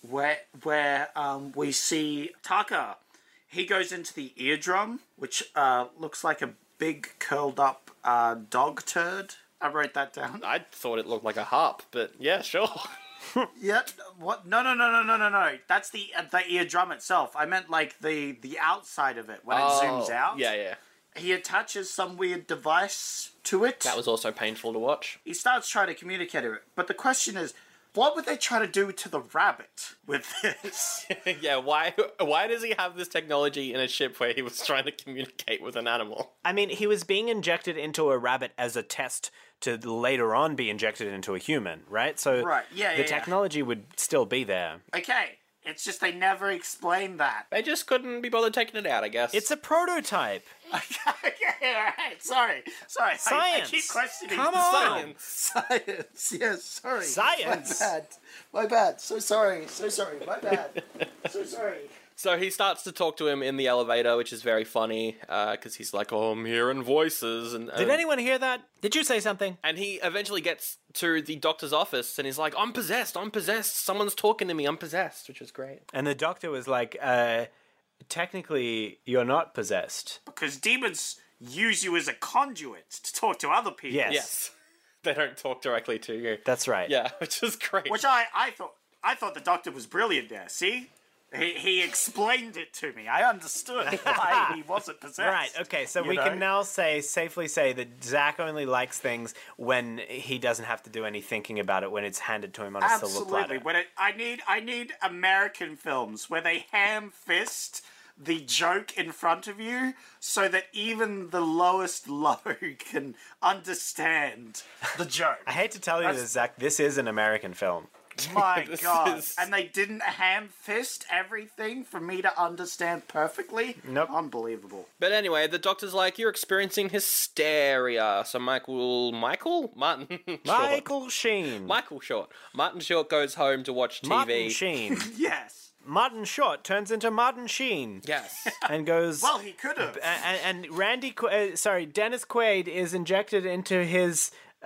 where we see Tucker. He goes into the eardrum, which looks like a big curled up dog turd. I wrote that down. I thought it looked like a harp, but yeah, sure. Yeah, what? No. That's the eardrum itself. I meant the outside of it when it zooms out. Yeah. He attaches some weird device to it. That was also painful to watch. He starts trying to communicate with it. But the question is, what would they try to do to the rabbit with this? Yeah, why does he have this technology in a ship where he was trying to communicate with an animal? I mean, he was being injected into a rabbit as a test to later on be injected into a human, right? So Right, the technology would still be there. Okay, it's just they never explained that. They just couldn't be bothered taking it out, I guess. It's a prototype. Okay, alright, sorry. I Science. keep questioning Come the on. Science, yes, sorry. Science. My bad. So sorry. My bad. So sorry. So he starts to talk to him in the elevator, which is very funny, because he's like, oh, I'm hearing voices. And Did anyone hear that? Did you say something? And he eventually gets to the doctor's office, and he's like, I'm possessed. Someone's talking to me. I'm possessed, which is great. And the doctor was like, technically, you're not possessed. Because demons use you as a conduit to talk to other people. Yes. They don't talk directly to you. That's right. Yeah, which is great. Which I thought the doctor was brilliant there. See? He explained it to me. I understood why he wasn't possessed. Right, okay, so we can now safely say that Zach only likes things when he doesn't have to do any thinking about it, when it's handed to him on a silver platter. Absolutely. I need American films where they ham fist the joke in front of you so that even the lowest low can understand the joke. I hate to tell you this, Zach, this is an American film. My God. And they didn't ham fist everything for me to understand perfectly? Nope. Unbelievable. But anyway, the doctor's like, you're experiencing hysteria. So Martin Short. Martin Short goes home to watch TV. Martin Sheen. Yes. Martin Short turns into Martin Sheen. Yes. And goes... Well, he could have. And Dennis Quaid is injected into his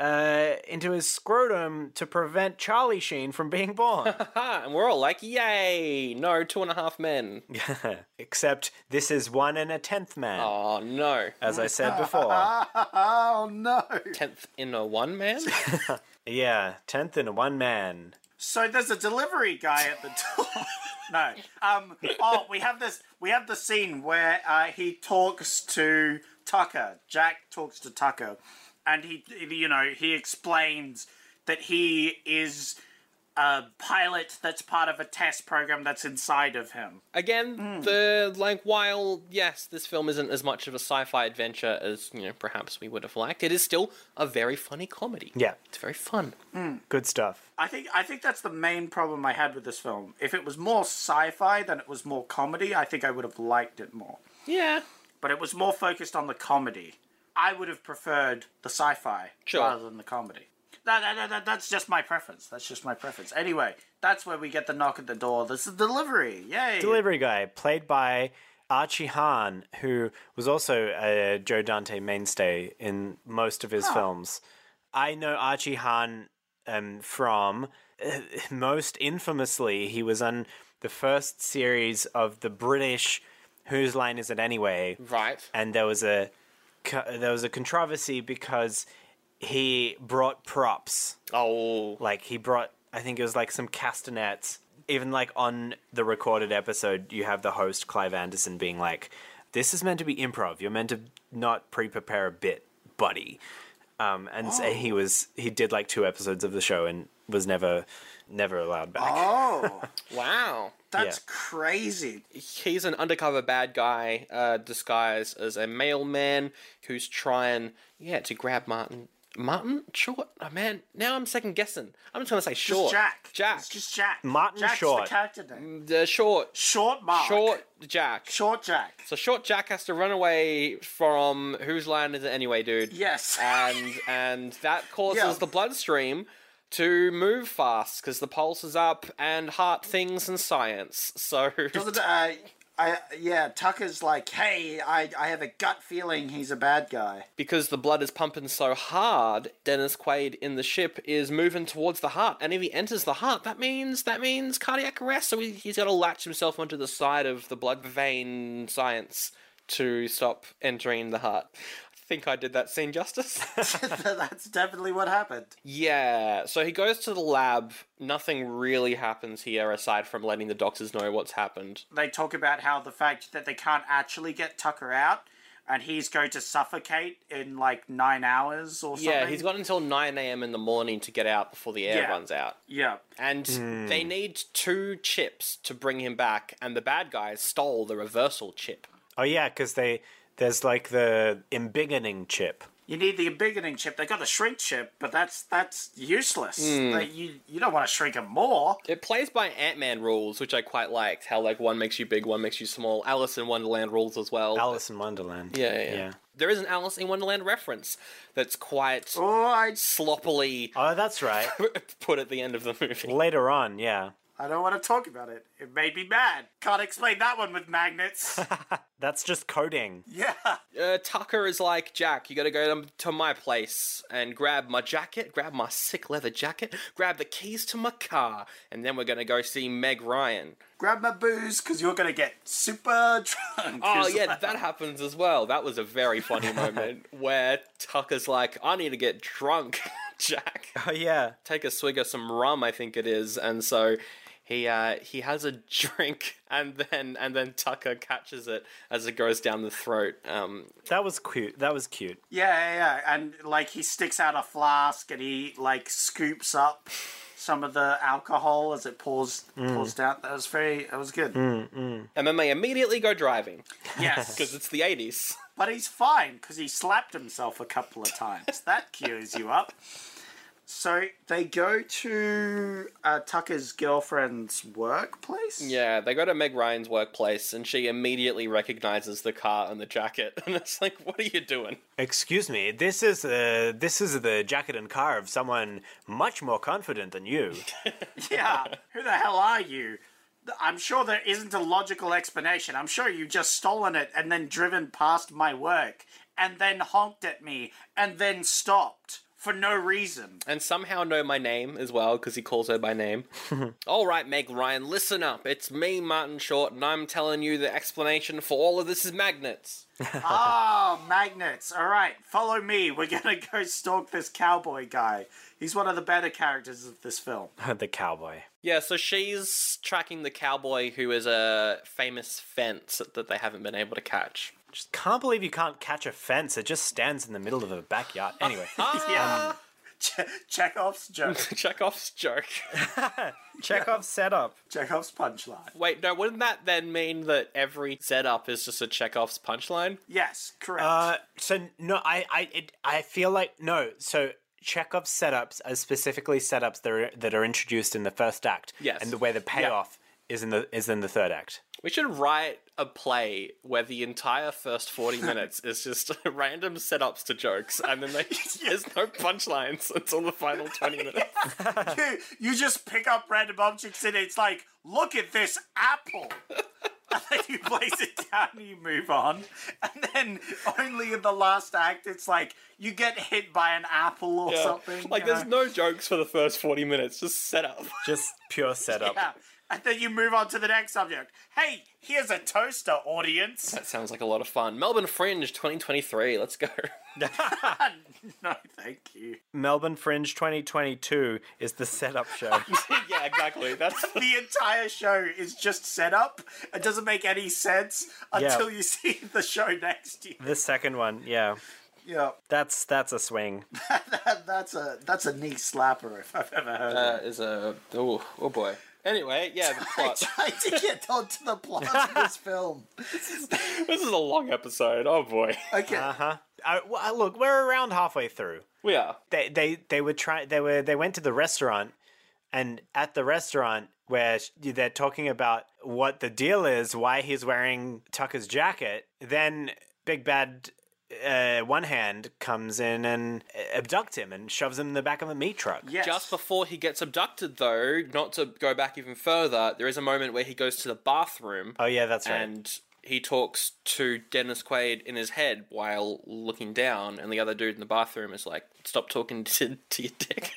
scrotum to prevent Charlie Sheen from being born. And we're all like, yay! No, 2.5 men. Except this is 1 1/10 man. Oh, no. As I said before. Oh, no. 10th in a one man? Yeah, 10th in a 1 man. So there's a delivery guy at the door. No. We have the scene where he talks to Tucker. Jack talks to Tucker. And he explains that he is a pilot that's part of a test program that's inside of him. Again, while, yes, this film isn't as much of a sci-fi adventure as, perhaps we would have liked, it is still a very funny comedy. Yeah. It's very fun. Good stuff. I think that's the main problem I had with this film. If it was more sci-fi than it was more comedy, I think I would have liked it more. Yeah. But it was more focused on the comedy. I would have preferred the sci-fi rather than the comedy. That's just my preference. Anyway, that's where we get the knock at the door. This is delivery. Yay! Delivery guy, played by Archie Hahn, who was also a Joe Dante mainstay in most of his films. I know Archie Hahn from, most infamously, he was on the first series of the British Whose Line Is It Anyway? Right. And there was a controversy because he brought props. Oh. Like, he brought, I think it was like some castanets. Even like on the recorded episode, you have the host, Clive Anderson, being like, this is meant to be improv. You're meant to not pre-prepare a bit, buddy. So he did like 2 episodes of the show and was never allowed back. Oh. Wow. That's crazy. He's an undercover bad guy disguised as a mailman who's trying, to grab Martin Martin Short? Oh, man, now I'm second guessing. I'm just going to say Short. Jack. Jack. It's just Jack. Martin Jack's Short. the character name. Short. Short Mark. Short Jack. Short Jack. So Short Jack has to run away from whose line is it anyway, dude? Yes. And that causes Yeah. the bloodstream to move fast because the pulse is up and heart things and science. So Doesn't Tucker's like, hey, I have a gut feeling he's a bad guy. because the blood is pumping so hard, Dennis Quaid in the ship is moving towards the heart, and if he enters the heart, that means cardiac arrest. So he's got to latch himself onto the side of the blood vein science to stop entering the heart. I think I did that scene justice. That's definitely what happened. Yeah, so he goes to the lab. Nothing really happens here aside from letting the doctors know what's happened. They talk about how the fact that they can't actually get Tucker out, and he's going to suffocate in like 9 hours or something. Yeah, he's got until 9 a.m. in the morning to get out before the air Yeah. runs out. Yeah. And they need 2 chips to bring him back, and the bad guys stole the reversal chip. Oh yeah, because there's like the embiggening chip. You need the embiggening chip. They got the shrink chip, but that's useless. You don't want to shrink him more. It plays by Ant-Man rules, which I quite liked. How like one makes you big, one makes you small. Alice in Wonderland rules as well. Alice in Wonderland. Yeah. There is an Alice in Wonderland reference that's quite Oh, sloppily Oh, that's right. put at the end of the movie. Later on, yeah. I don't want to talk about it. It made me mad. Can't explain that one with magnets. That's just coding. Yeah. Tucker is like, Jack, you gotta go to my place and grab my jacket, grab my sick leather jacket, grab the keys to my car, and then we're gonna go see Meg Ryan. Grab my booze, because you're going to get super drunk. Oh, yeah, that happens as well. That was a very funny moment where Tucker's like, I need to get drunk, Jack. Oh yeah. Take a swig of some rum, I think it is, and so he has a drink, and then Tucker catches it as it goes down the throat. That was cute. That was cute. Yeah. And, like, he sticks out a flask and he, like, scoops up some of the alcohol as it pours down. That was good. And then they immediately go driving, Yes. because it's the 80s. But he's fine, because he slapped himself a couple of times. That cures you up. So they go to Tucker's girlfriend's workplace? Yeah, they go to Meg Ryan's workplace, and she immediately recognizes the car and the jacket, and it's like, what are you doing? Excuse me. This is the jacket and car of someone much more confident than you. Yeah. Who the hell are you? I'm sure there isn't a logical explanation. I'm sure you just stolen it and then driven past my work and then honked at me and then stopped for no reason. And somehow know my name as well, because he calls her by name. All right, Meg Ryan, listen up. It's me, Martin Short, and I'm telling you the explanation for all of this is magnets. Magnets. All right, follow me. We're going to go stalk this cowboy guy. He's one of the better characters of this film. The cowboy. Yeah, so she's tracking the cowboy who is a famous fence that they haven't been able to catch. Just can't believe you can't catch a fence. It just stands in the middle of a backyard. Anyway. Yeah. Chekhov's joke. Chekhov's joke. Chekhov's setup. Chekhov's punchline. Wait, no, wouldn't that then mean that every setup is just a Chekhov's punchline? Yes, correct. So no, I feel like no. So Chekhov's setups are specifically setups that are introduced in the first act. Yes. And the way the payoff is in the third act. We should write a play where the entire first 40 minutes is just random setups to jokes, and then there's no punchlines until the final 20 minutes. You just pick up random objects and it's like, look at this apple. And then you place it down and you move on. And then only in the last act, it's like, you get hit by an apple or something. Like, there's no jokes for the first 40 minutes, just setup. Just pure setup. Yeah. And then you move on to the next subject. Hey, here's a toaster, audience. That sounds like a lot of fun. Melbourne Fringe 2023, let's go. No, thank you. Melbourne Fringe 2022 is the setup show. Yeah, exactly. That's The entire show is just set up. It doesn't make any sense until you see the show next year. The second one, yeah. Yeah, That's a swing. that's a knee slapper if I've ever heard of it. is a... Oh boy. Anyway, yeah, the plot. I tried to get onto the plot of this film. This is a long episode. Oh boy. Okay. Look, we're around halfway through. We are. They went to the restaurant, and at the restaurant where they're talking about what the deal is, why he's wearing Tucker's jacket, then Big Bad One Hand comes in and abducts him and shoves him in the back of a meat truck. Yes. Just before he gets abducted, though, not to go back even further, there is a moment where he goes to the bathroom. Oh yeah, that's right. And he talks to Dennis Quaid in his head while looking down, and the other dude in the bathroom is like, "Stop talking to your dick."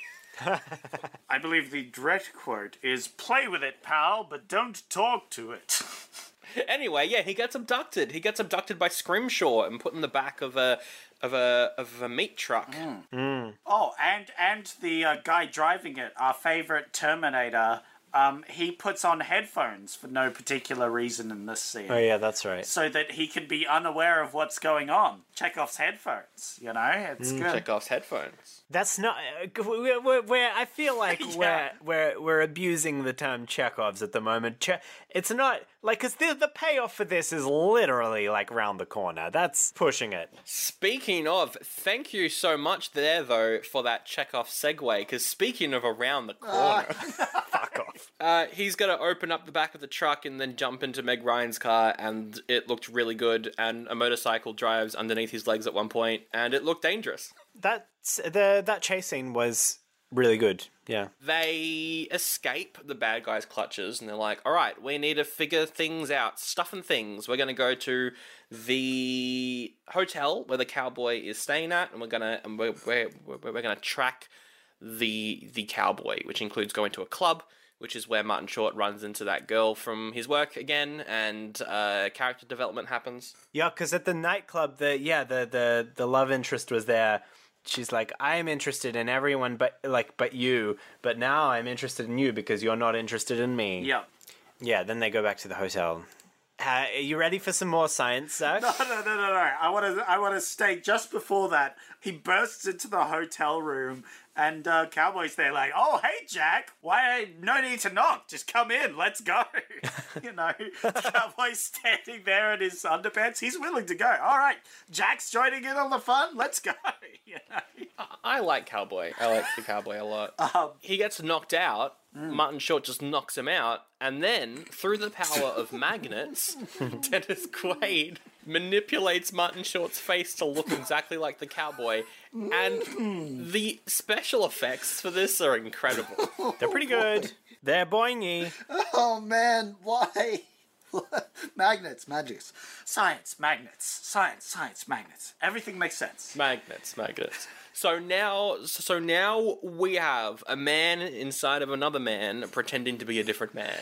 I believe the direct quote is, "Play with it, pal, but don't talk to it." Anyway, yeah, he gets abducted. He gets abducted by Scrimshaw and put in the back of a meat truck. Oh, and the guy driving it, our favorite Terminator, he puts on headphones for no particular reason in this scene. Oh yeah, that's right. So that he can be unaware of what's going on. Chekhov's headphones, you know? It's good. Chekhov's headphones. That's not. We're I feel like Yeah. we're abusing the term Chekhovs at the moment. It's not like, because the payoff for this is literally like round the corner. That's pushing it. Speaking of, thank you so much there, though, for that Chekhov segue, because speaking of around the corner, Fuck off. he's going to open up the back of the truck and then jump into Meg Ryan's car, and it looked really good, and a motorcycle drives underneath his legs at one point, and it looked dangerous. That chase scene was really good. Yeah. They escape the bad guys' clutches, and they're like, all right, we need to figure things out, stuff and things. We're going to go to the hotel where the cowboy is staying at, and we're gonna track the cowboy, which includes going to a club, which is where Martin Short runs into that girl from his work again, and character development happens. Yeah, because at the nightclub, the love interest was there. She's like, I'm interested in everyone but you, but now I'm interested in you because you're not interested in me. Yeah. Yeah, then they go back to the hotel. Are you ready for some more science, Zach? No. I want to stay just before that. He bursts into the hotel room, and Cowboy's there like, "Oh, hey, Jack. Why? No need to knock. Just come in. Let's go." You know, Cowboy's standing there in his underpants. He's willing to go. All right, Jack's joining in on the fun. Let's go. You know? I like Cowboy. I like the Cowboy a lot. He gets knocked out. Martin Short just knocks him out, and then, through the power of magnets, Dennis Quaid manipulates Martin Short's face to look exactly like the cowboy, and the special effects for this are incredible. They're pretty good. They're boingy. Oh man, why? Magnets, magics, science, magnets, science, magnets. Everything makes sense. Magnets. So now we have a man inside of another man pretending to be a different man.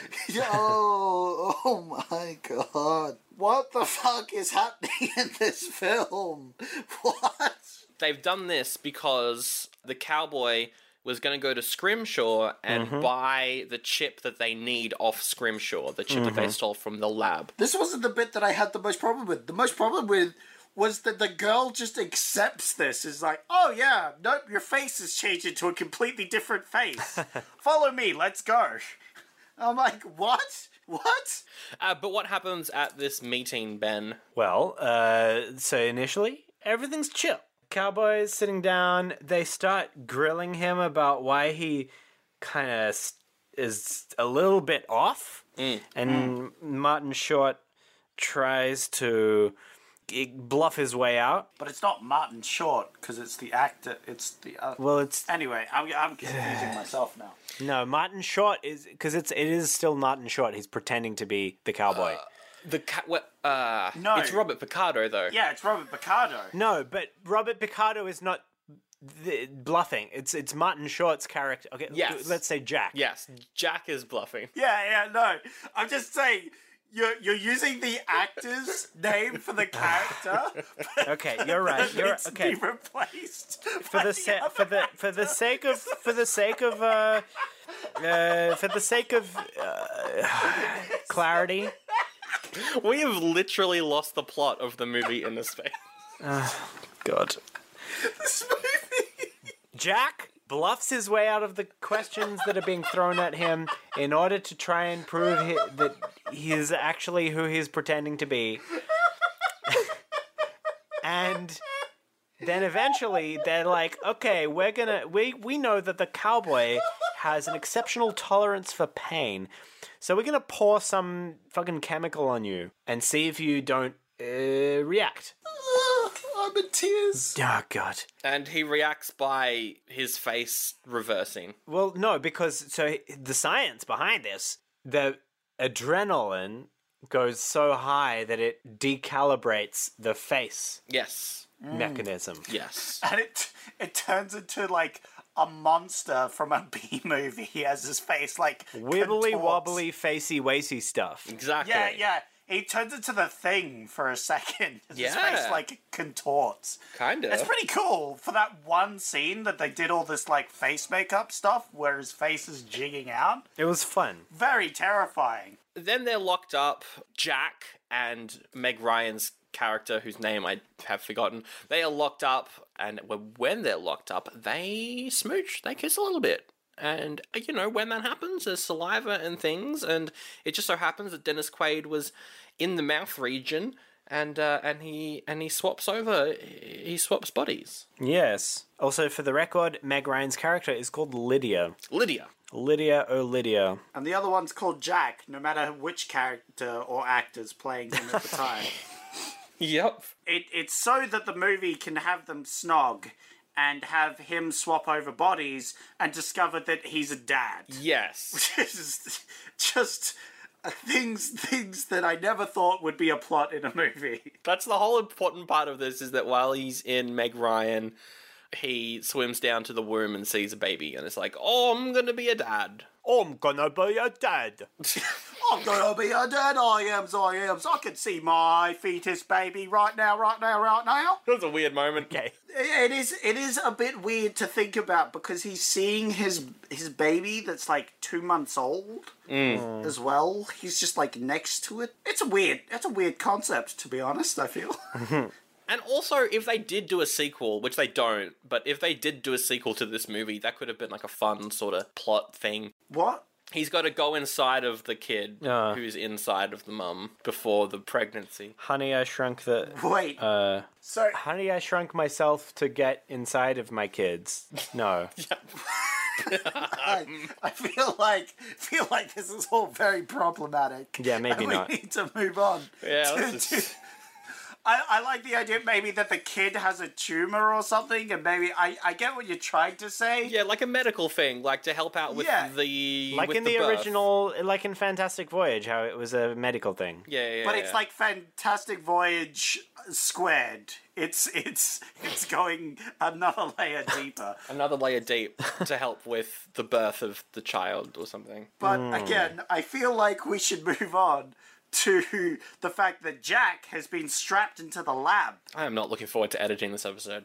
Oh my god. What the fuck is happening in this film? What? They've done this because the cowboy was going to go to Scrimshaw and buy the chip that they need off Scrimshaw, the chip that they stole from the lab. This wasn't the bit that I had the most problem with. The most problem with was that the girl just accepts this. Is like, oh yeah, nope, your face has changed into a completely different face. Follow me, let's go. I'm like, what? What? But what happens at this meeting, Ben? Well, so initially, everything's chill. Cowboy's sitting down. They start grilling him about why he kind of is a little bit off. And Martin Short tries to bluff his way out. But it's not Martin Short, because it's the actor. It's the other. Well, it's... Anyway, I'm confusing myself now. No, Martin Short is... Because it is still Martin Short. He's pretending to be the cowboy. No. It's Robert Picardo, though. Yeah, it's Robert Picardo. No, but Robert Picardo is not bluffing. It's Martin Short's character. Okay, yes. Let's say Jack. Yes, Jack is bluffing. Yeah, no. I'm just saying, you're using the actor's name for the character. Okay, you're right. You're needs okay. to be replaced For the sake of clarity. We have literally lost the plot of the movie In the Space. God. This movie. Jack bluffs his way out of the questions that are being thrown at him in order to try and prove that he's actually who he's pretending to be. And then eventually they're like, okay, we know that the cowboy has an exceptional tolerance for pain, so we're gonna pour some fucking chemical on you and see if you don't react. I'm in tears. Oh, God. And he reacts by his face reversing. Well, no, because the science behind this, the adrenaline goes so high that it decalibrates the face Yes. mechanism. Yes. And it turns into like a monster from a B movie. He has his face like Wibbly contorts. wobbly, facey wacy stuff. Exactly. Yeah. He turns into the Thing for a second. His Yeah. face like contorts. Kind of. It's pretty cool for that one scene that they did all this like face makeup stuff where his face is jigging out. It was fun. Very terrifying. Then they're locked up. Jack and Meg Ryan's character, whose name I have forgotten, they are locked up, and when they're locked up, they smooch, they kiss a little bit. And, you know, when that happens, there's saliva and things, and it just so happens that Dennis Quaid was in the mouth region, and he swaps over, he swaps bodies. Yes. Also, for the record, Meg Ryan's character is called Lydia. Lydia. Lydia, oh Lydia. And the other one's called Jack, no matter which character or actor's playing him at the time. Yep. It's so that the movie can have them snog and have him swap over bodies and discover that he's a dad. Yes. Which is just things that I never thought would be a plot in a movie. That's the whole important part of this, is that while he's in Meg Ryan, he swims down to the womb and sees a baby, and it's like, oh, I'm gonna be a dad. I'm gonna be a dad. I'm gonna be a dad, I am. I can see my fetus baby right now. That was a weird moment. Okay. It is a bit weird to think about because he's seeing his baby that's like 2 months old as well. He's just like next to it. It's a weird concept, to be honest, I feel. And also, if they did do a sequel, which they don't, but if they did do a sequel to this movie, that could have been like a fun sort of plot thing. What? He's got to go inside of the kid who's inside of the mum before the pregnancy. Honey, I shrunk the... Wait. So Honey, I shrunk myself to get inside of my kids. No. I feel like this is all very problematic. Yeah, maybe and not. We need to move on. Yeah, let's just... I like the idea maybe that the kid has a tumor or something, and maybe I get what you're trying to say. Yeah, like a medical thing, like to help out with the Like with in the the birth. original, like in Fantastic Voyage, how it was a medical thing. Yeah. But it's like Fantastic Voyage squared. It's going another layer deeper. another layer deep to help with the birth of the child or something. But again, I feel like we should move on to the fact that Jack has been strapped into the lab. I am not looking forward to editing this episode.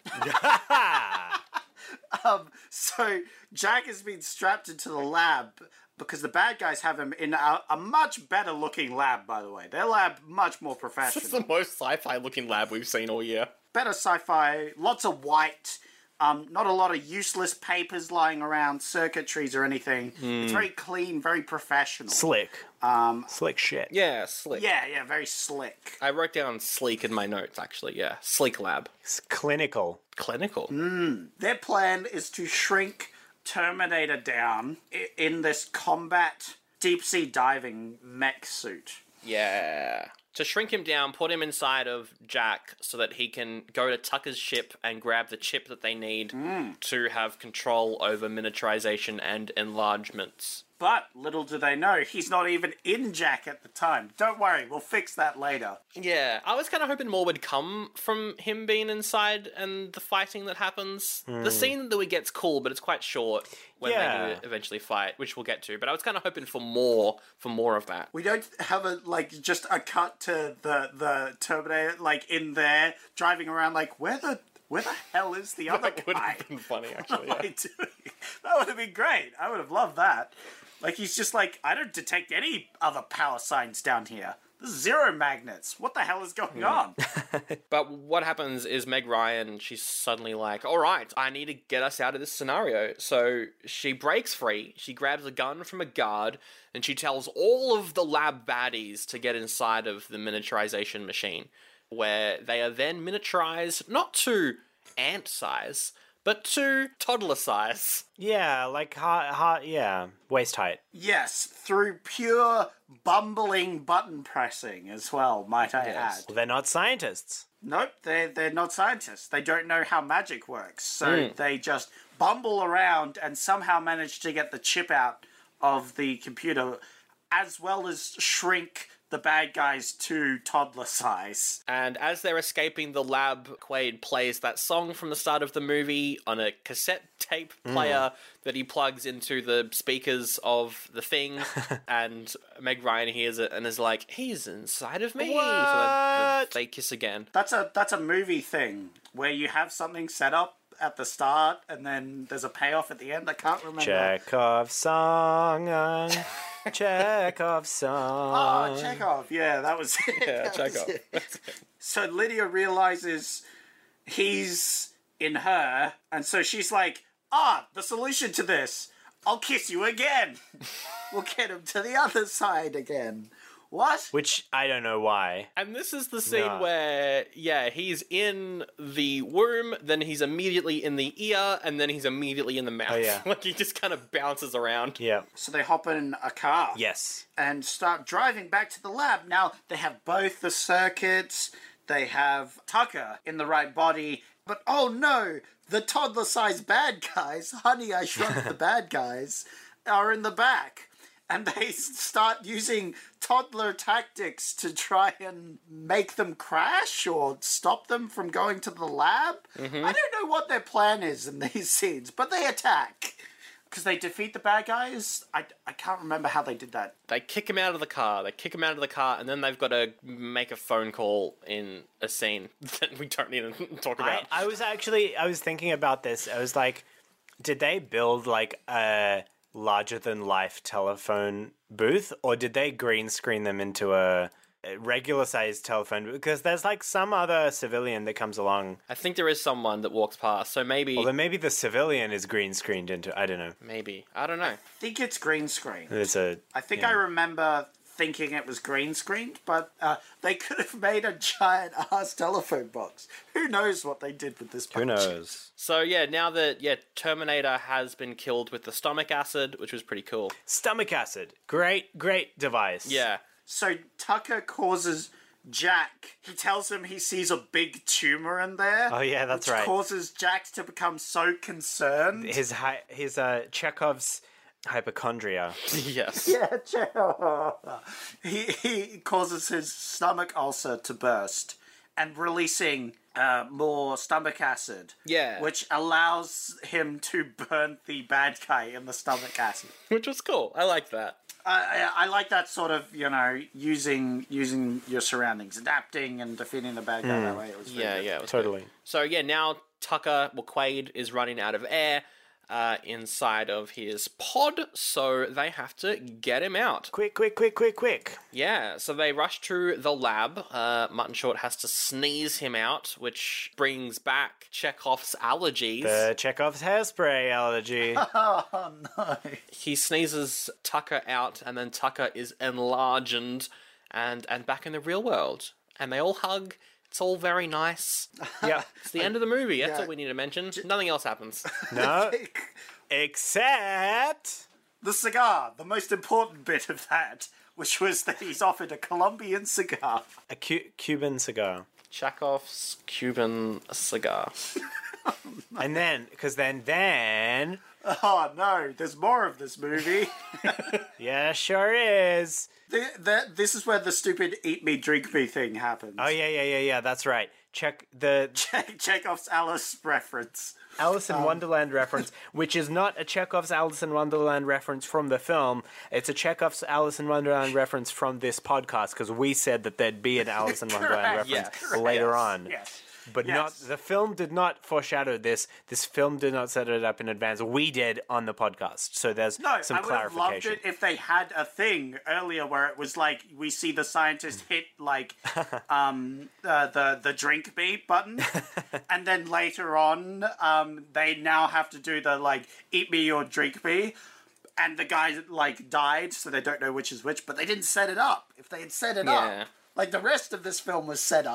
So Jack has been strapped into the lab because the bad guys have him in a much better looking lab, by the way. Their lab, much more This is professional. the most sci-fi looking lab we've seen all year. Better sci-fi, lots of white, not a lot of useless papers lying around, circuitries or anything. It's very clean, very professional. Slick. Slick shit. Yeah, slick. Yeah, very slick. I wrote down sleek in my notes, actually. Yeah, sleek lab. It's clinical. Clinical. Their plan is to shrink Terminator down in this combat deep-sea diving mech suit. Yeah. To shrink him down, put him inside of Jack so that he can go to Tucker's ship and grab the chip that they need to have control over miniaturization and enlargements. But little do they know, he's not even in Jack at the time. Don't worry, we'll fix that later. Yeah, I was kind of hoping more would come from him being inside and the fighting that happens. The scene that we get's cool, but it's quite short when they do eventually fight, which we'll get to. But I was kind of hoping for more of that. We don't have just a cut to the Terminator in there driving around where the hell is the other That would guy? have been funny, What actually. am I doing? That would have been great. I would have loved that. He's just I don't detect any other power signs down here. There's zero magnets. What the hell is going on? But what happens is Meg Ryan, she's suddenly like, all right, I need to get us out of this scenario. So she breaks free, she grabs a gun from a guard, and she tells all of the lab baddies to get inside of the miniaturization machine, where they are then miniaturized, not to ant size, but to toddler size. Yeah, like waist height. Yes, through pure bumbling button pressing as well, might I add. Well, they're not scientists. Nope, they're not scientists. They don't know how magic works, so they just bumble around and somehow manage to get the chip out of the computer, as well as shrink the bad guys to toddler size. And as they're escaping the lab, Quaid plays that song from the start of the movie on a cassette tape player that he plugs into the speakers of the thing, and Meg Ryan hears it and is like, he's inside of me. What? So they kiss again. That's a movie thing, where you have something set up at the start and then there's a payoff at the end. I can't remember. Chekhov's song. Chekhov's song. Oh, Chekhov. Yeah, that was it. Yeah, That was Chekhov. it. So Lydia realizes he's in her, and so she's like, the solution to this, I'll kiss you again. We'll get him to the other side again. What? Which, I don't know why. And this is the scene No. where, he's in the womb, then he's immediately in the ear, and then he's immediately in the mouth. Oh, yeah. Like, he just kind of bounces around. Yeah. So they hop in a car. Yes. And start driving back to the lab. Now, they have both the circuits, they have Tucker in the right body, but oh no, the toddler-sized bad guys, Honey, I Shrunk the Bad Guys, are in the back. And they start using toddler tactics to try and make them crash or stop them from going to the lab. I don't know what their plan is in these scenes, but they attack. Because they defeat the bad guys. I can't remember how they did that. They kick him out of the car, and then they've got to make a phone call in a scene that we don't need to talk about. I was thinking about this. I was like, did they build like a larger-than-life telephone booth, or did they green screen them into a regular-sized telephone booth? Because there's like some other civilian that comes along. I think there is someone that walks past, so maybe... Well, then maybe the civilian is green screened into. I don't know. Maybe. I don't know. I think it's green screen. There's a. I think I remember thinking it was green screened, but they could have made a giant ass telephone box. Who knows what they did with this bunch? Who knows? So, now that, Terminator has been killed with the stomach acid, which was pretty cool. Stomach acid. Great device. Yeah. So Tucker causes Jack, he tells him he sees a big tumor in there. Oh yeah, that's which right. Causes Jack to become so concerned. His Chekhov's hypochondria. Yes. Yeah, he causes his stomach ulcer to burst and releasing more stomach acid. Yeah. Which allows him to burn the bad guy in the stomach acid. Which was cool. I like that. I like that sort of, using your surroundings, adapting and defeating the bad guy that way. It was really good. Yeah, it was Totally. good. So, now Quaid is running out of air inside of his pod, so they have to get him out. Quick. Yeah, so they rush to the lab. Mutton Short has to sneeze him out, which brings back Chekhov's allergies. The Chekhov's hairspray allergy. Oh, no. He sneezes Tucker out, and then Tucker is enlarged and back in the real world. And they all hug. It's all very nice. Yep. It's the end of the movie. That's what we need to mention. Nothing else happens. No. Except... The cigar, the most important bit of that, which was that he's offered a Colombian cigar. a Cuban cigar. Chekhov's Cuban cigar. And then, because then... Oh no, there's more of this movie. Yeah, sure is. This is where the stupid eat me, drink me thing happens. Oh, yeah, that's right. Check the Chekhov's Alice reference. Alice in Wonderland reference, which is not a Chekhov's Alice in Wonderland reference from the film. It's a Chekhov's Alice in Wonderland reference from this podcast, because we said that there'd be an Alice in Wonderland reference later on. Yes. But not the film did not foreshadow this. This film did not set it up in advance. We did on the podcast. So there's some I would have loved clarification. it if they had a thing earlier where it was like we see the scientist hit like the drink me button, and then later on they now have to do the like eat me or drink me. And the guy like died, so they don't know which is which. But they didn't set it up. If they had set it up, like the rest of this film was set up,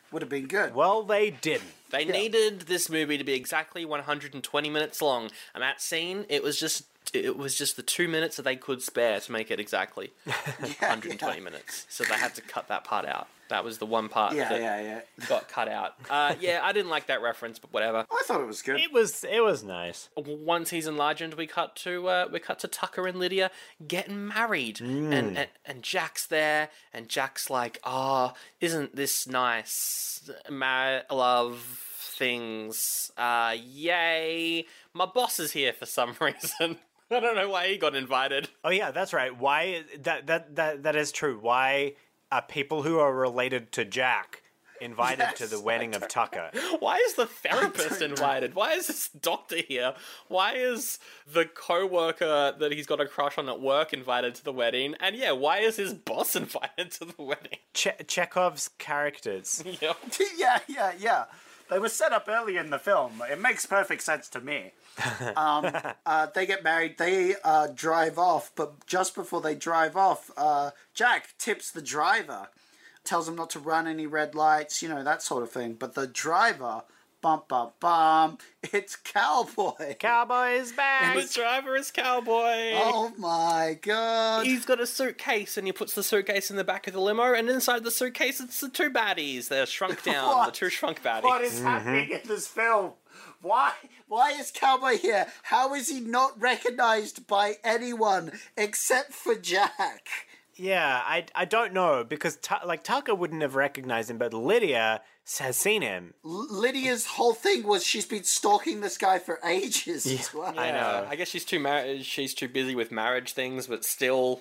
would have been good. Well, they didn't. They needed this movie to be exactly 120 minutes long, and that scene, it was just the 2 minutes that they could spare to make it exactly 120 minutes. So they had to cut that part out. That was the one part that got cut out. I didn't like that reference, but whatever. I thought it was good. It was nice. Once he's in Legend, we cut to Tucker and Lydia getting married, and Jack's there, and Jack's like, "Oh, isn't this nice? Love things. Yay! My boss is here for some reason." I don't know why he got invited. Oh yeah, that's right. Why that is true. Why are people who are related to Jack invited to the wedding of Tucker? Why is the therapist invited? Why is this doctor here? Why is the co-worker that he's got a crush on at work invited to the wedding? And why is his boss invited to the wedding? Chekhov's characters. Yep. Yeah. They were set up early in the film. It makes perfect sense to me. They get married. They drive off, but just before they drive off, Jack tips the driver, tells him not to run any red lights, that sort of thing. But the driver, bum, bum, bum, it's Cowboy. Cowboy's back. The driver is Cowboy. Oh my god. He's got a suitcase, and he puts the suitcase in the back of the limo, and inside the suitcase it's the two baddies. They're shrunk down, the two shrunk baddies. What is happening in this film? Why is Cowboy here? How is he not recognized by anyone except for Jack? Yeah, I don't know, because Tucker wouldn't have recognized him, but Lydia has seen him. Lydia's whole thing was she's been stalking this guy for ages as well. I know. I guess she's too busy with marriage things, but still,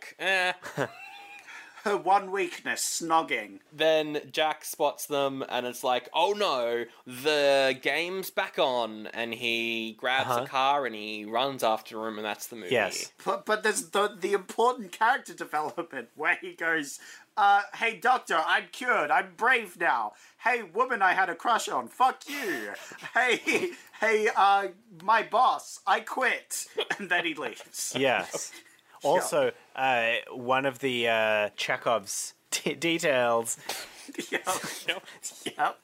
Her one weakness, snogging. Then Jack spots them, and it's like, oh no, the game's back on, and he grabs a car and he runs after him, and that's the movie. Yes. But there's the important character development where he goes, hey doctor, I'm cured, I'm brave now. Hey woman I had a crush on, fuck you. Hey, my boss, I quit. And then he leaves. Yes. Also, one of the Chekhov's details. Yep.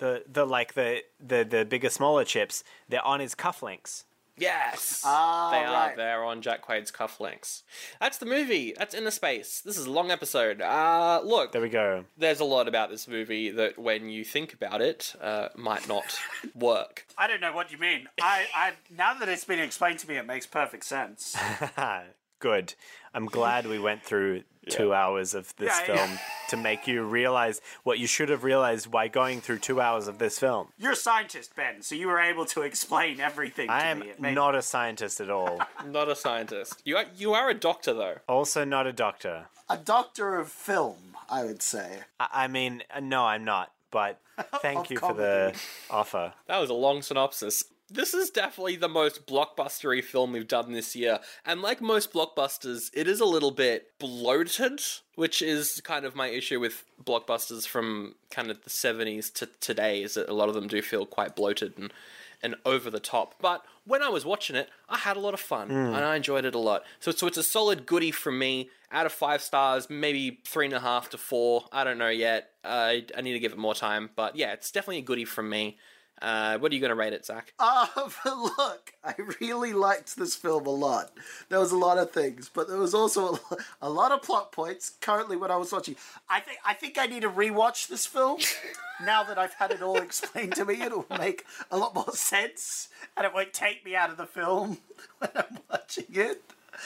The bigger, smaller chips. They're on his cufflinks. Yes! They right. are. They're on Jack Quaid's cufflinks. That's the movie. That's Inner Space. This is a long episode. Look. There we go. There's a lot about this movie that, when you think about it, might not work. I don't know what you mean. I now that it's been explained to me, it makes perfect sense. Good. I'm glad we went through 2 hours of this film to make you realize what you should have realized by going through 2 hours of this film. You're a scientist, Ben, so you were able to explain everything to me. I am not a scientist at all. Not a scientist. You are a doctor, though. Also not a doctor. A doctor of film, I would say. I mean, no, I'm not. But thank you for the offer. That was a long synopsis. This is definitely the most blockbustery film we've done this year, and like most blockbusters, it is a little bit bloated, which is kind of my issue with blockbusters from kind of the 70s to today, is that a lot of them do feel quite bloated and over the top. But when I was watching it, I had a lot of fun, and I enjoyed it a lot. So it's a solid goodie from me. Out of 5 stars, maybe 3.5 to 4. I don't know yet. I need to give it more time, but yeah, it's definitely a goodie from me. What are you going to rate it, Zach? Look, I really liked this film a lot. There was a lot of things, but there was also a lot of plot points currently when I was watching. I think I need to rewatch this film. Now that I've had it all explained to me, it'll make a lot more sense, and it won't take me out of the film when I'm watching it.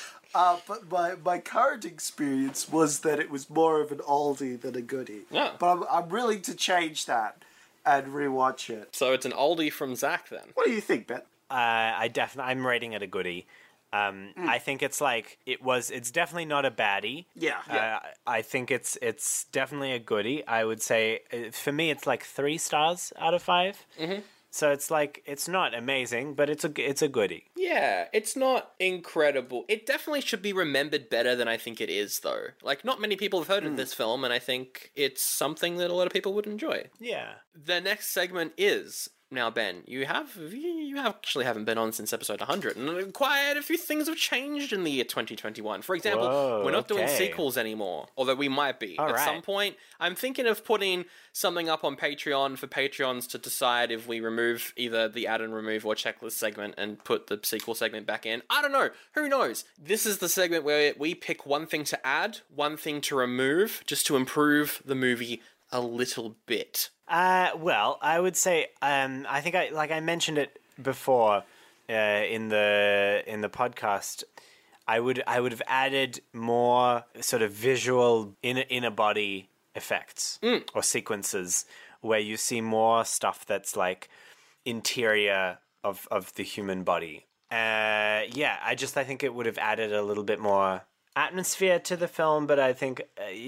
But my current experience was that it was more of an oldie than a goodie. Yeah. But I'm willing to change that and rewatch it. So it's an oldie from Zach, then. What do you think, Ben? I'm rating it a goodie. I think it's definitely not a baddie. Yeah. I think it's definitely a goodie. I would say, for me, it's like 3 stars out of 5. Mm-hmm. So it's not amazing, but it's a goodie. Yeah, it's not incredible. It definitely should be remembered better than I think it is, though. Like, not many people have heard of this film, and I think it's something that a lot of people would enjoy. Yeah. The next segment is Now, Ben, you actually haven't been on since episode 100, and quite a few things have changed in the year 2021. For example, Whoa, we're not doing okay. sequels anymore, although we might be All at right. some point. I'm thinking of putting something up on Patreon for Patreons to decide if we remove either the add and remove or checklist segment and put the sequel segment back in. I don't know. Who knows? This is the segment where we pick one thing to add, one thing to remove, just to improve the movie a little bit. Well, I would say I think I mentioned it before in the podcast. I would have added more sort of visual inner body effects or sequences where you see more stuff that's like interior of the human body. I think it would have added a little bit more atmosphere to the film, but I think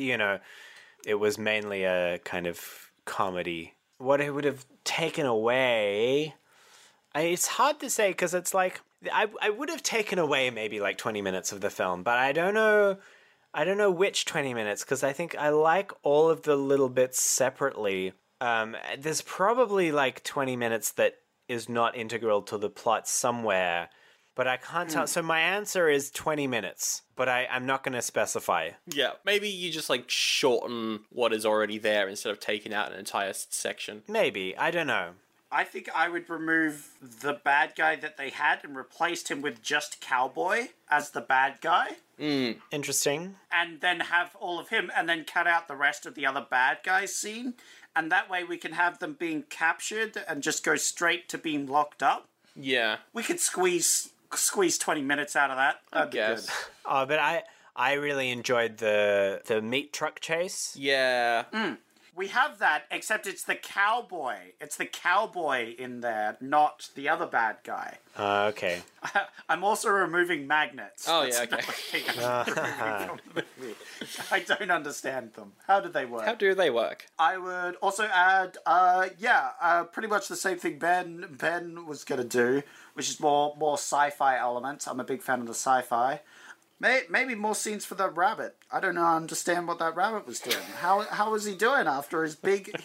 it was mainly a kind of comedy. What it would have taken away, it's hard to say because it's like I would have taken away maybe like 20 minutes of the film, but I don't know which 20 minutes because I think I like all of the little bits separately. There's probably like 20 minutes that is not integral to the plot somewhere, but I can't tell. So my answer is 20 minutes, but I'm not going to specify. Yeah, maybe you just like shorten what is already there instead of taking out an entire section. Maybe. I don't know. I think I would remove the bad guy that they had and replaced him with just Cowboy as the bad guy. Interesting. And then have all of him and then cut out the rest of the other bad guys scene. And that way we can have them being captured and just go straight to being locked up. Yeah. We could squeeze 20 minutes out of that. That'd be guess. good. Oh, but I really enjoyed the meat truck chase. Yeah. We have that, except it's the cowboy. It's the cowboy in there, not the other bad guy. Okay. I'm also removing magnets. Oh, That's yeah, okay. another thing I'm removing from the movie. I don't understand them. How do they work? How do they work? I would also add, pretty much the same thing Ben was going to do, which is more sci-fi elements. I'm a big fan of the sci-fi. Maybe more scenes for the rabbit. I don't understand what that rabbit was doing. How was he doing after his big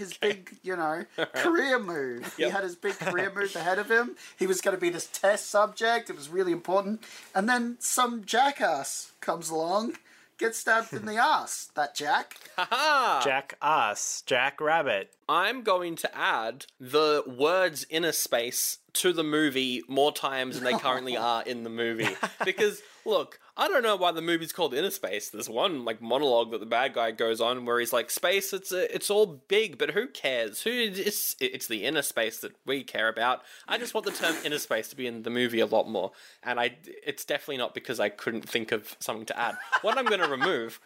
career move? Yep. He had his big career move ahead of him. He was going to be this test subject. It was really important. And then some jackass comes along, gets stabbed in the ass. That Jack. Jack Rabbit. I'm going to add the words inner space to the movie more times than they currently are in the movie. Because, look, I don't know why the movie's called Inner Space. There's one, like, monologue that the bad guy goes on where he's like, space, it's all big, but who cares? It's the inner space that we care about. I just want the term inner space to be in the movie a lot more. And it's definitely not because I couldn't think of something to add. What I'm going to remove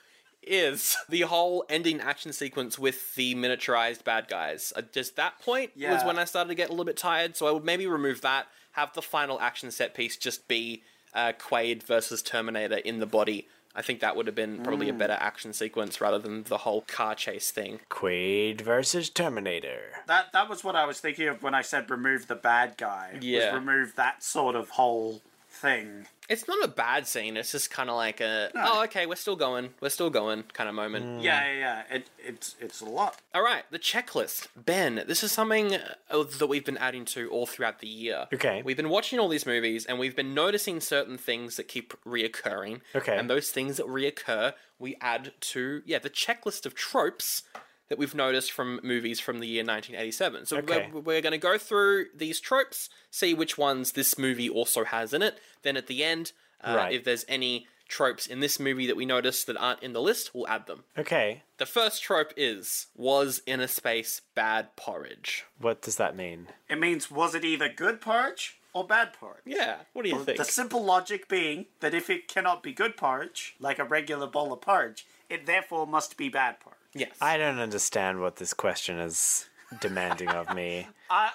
is the whole ending action sequence with the miniaturized bad guys. Just that point was when I started to get a little bit tired, so I would maybe remove that, have the final action set piece just be Quaid versus Terminator in the body. I think that would have been probably a better action sequence rather than the whole car chase thing. Quaid versus Terminator. That was what I was thinking of when I said remove the bad guy. Yeah. Was remove that sort of whole thing. It's not a bad scene, it's just kind of like oh, okay, we're still going kind of moment. Yeah. It's a lot. All right, the checklist. Ben, this is something that we've been adding to all throughout the year. Okay. We've been watching all these movies, and we've been noticing certain things that keep reoccurring. Okay. And those things that reoccur, we add to, the checklist of tropes that we've noticed from movies from the year 1987. So Okay. we're going to go through these tropes, see which ones this movie also has in it. Then at the end, Right. if there's any tropes in this movie that we notice that aren't in the list, we'll add them. Okay. The first trope was inner space bad porridge. What does that mean? It means, was it either good porridge or bad porridge? Yeah, what do you think? The simple logic being that if it cannot be good porridge, like a regular bowl of porridge, it therefore must be bad porridge. Yes. I don't understand what this question is demanding of me.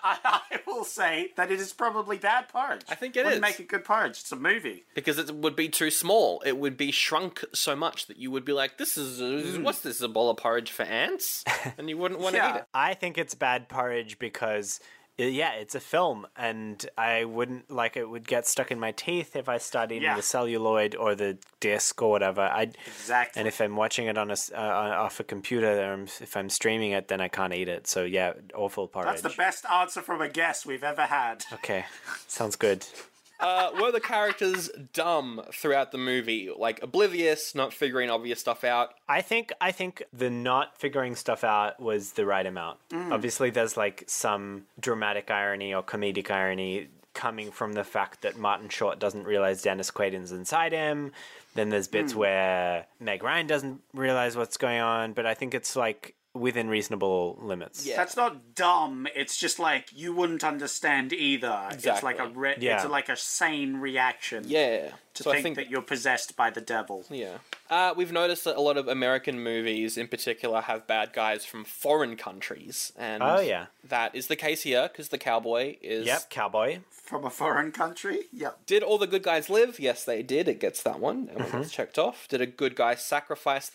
I will say that it is probably bad porridge. I think it Wouldn't is. make it good porridge. It's a movie. Because it would be too small. It would be shrunk so much that you would be like, this is, what's this, a bowl of porridge for ants? And you wouldn't want to eat it. I think it's bad porridge because Yeah, it's a film, and I wouldn't like it would get stuck in my teeth if I started eating the celluloid or the disc or whatever. Exactly. And if I'm watching it on off a computer, or if I'm streaming it, then I can't eat it. So yeah, awful porridge. That's the best answer from a guest we've ever had. Okay, sounds good. Were the characters dumb throughout the movie? Like, oblivious, not figuring obvious stuff out? I think the not figuring stuff out was the right amount. Obviously, there's like some dramatic irony or comedic irony coming from the fact that Martin Short doesn't realize Dennis Quaid's inside him. Then there's bits where Meg Ryan doesn't realize what's going on, but I think it's like within reasonable limits. Yeah. That's not dumb. It's just like you wouldn't understand either. Exactly. It's like it's like a sane reaction. Yeah. To So think I think that you're possessed by the devil. Yeah. We've noticed that a lot of American movies in particular have bad guys from foreign countries. And that is the case here, because the cowboy is... Yep, cowboy. From a foreign country? Yep. Did all the good guys live? Yes, they did. It gets that one. And it's checked off. Did a good guy sacrifice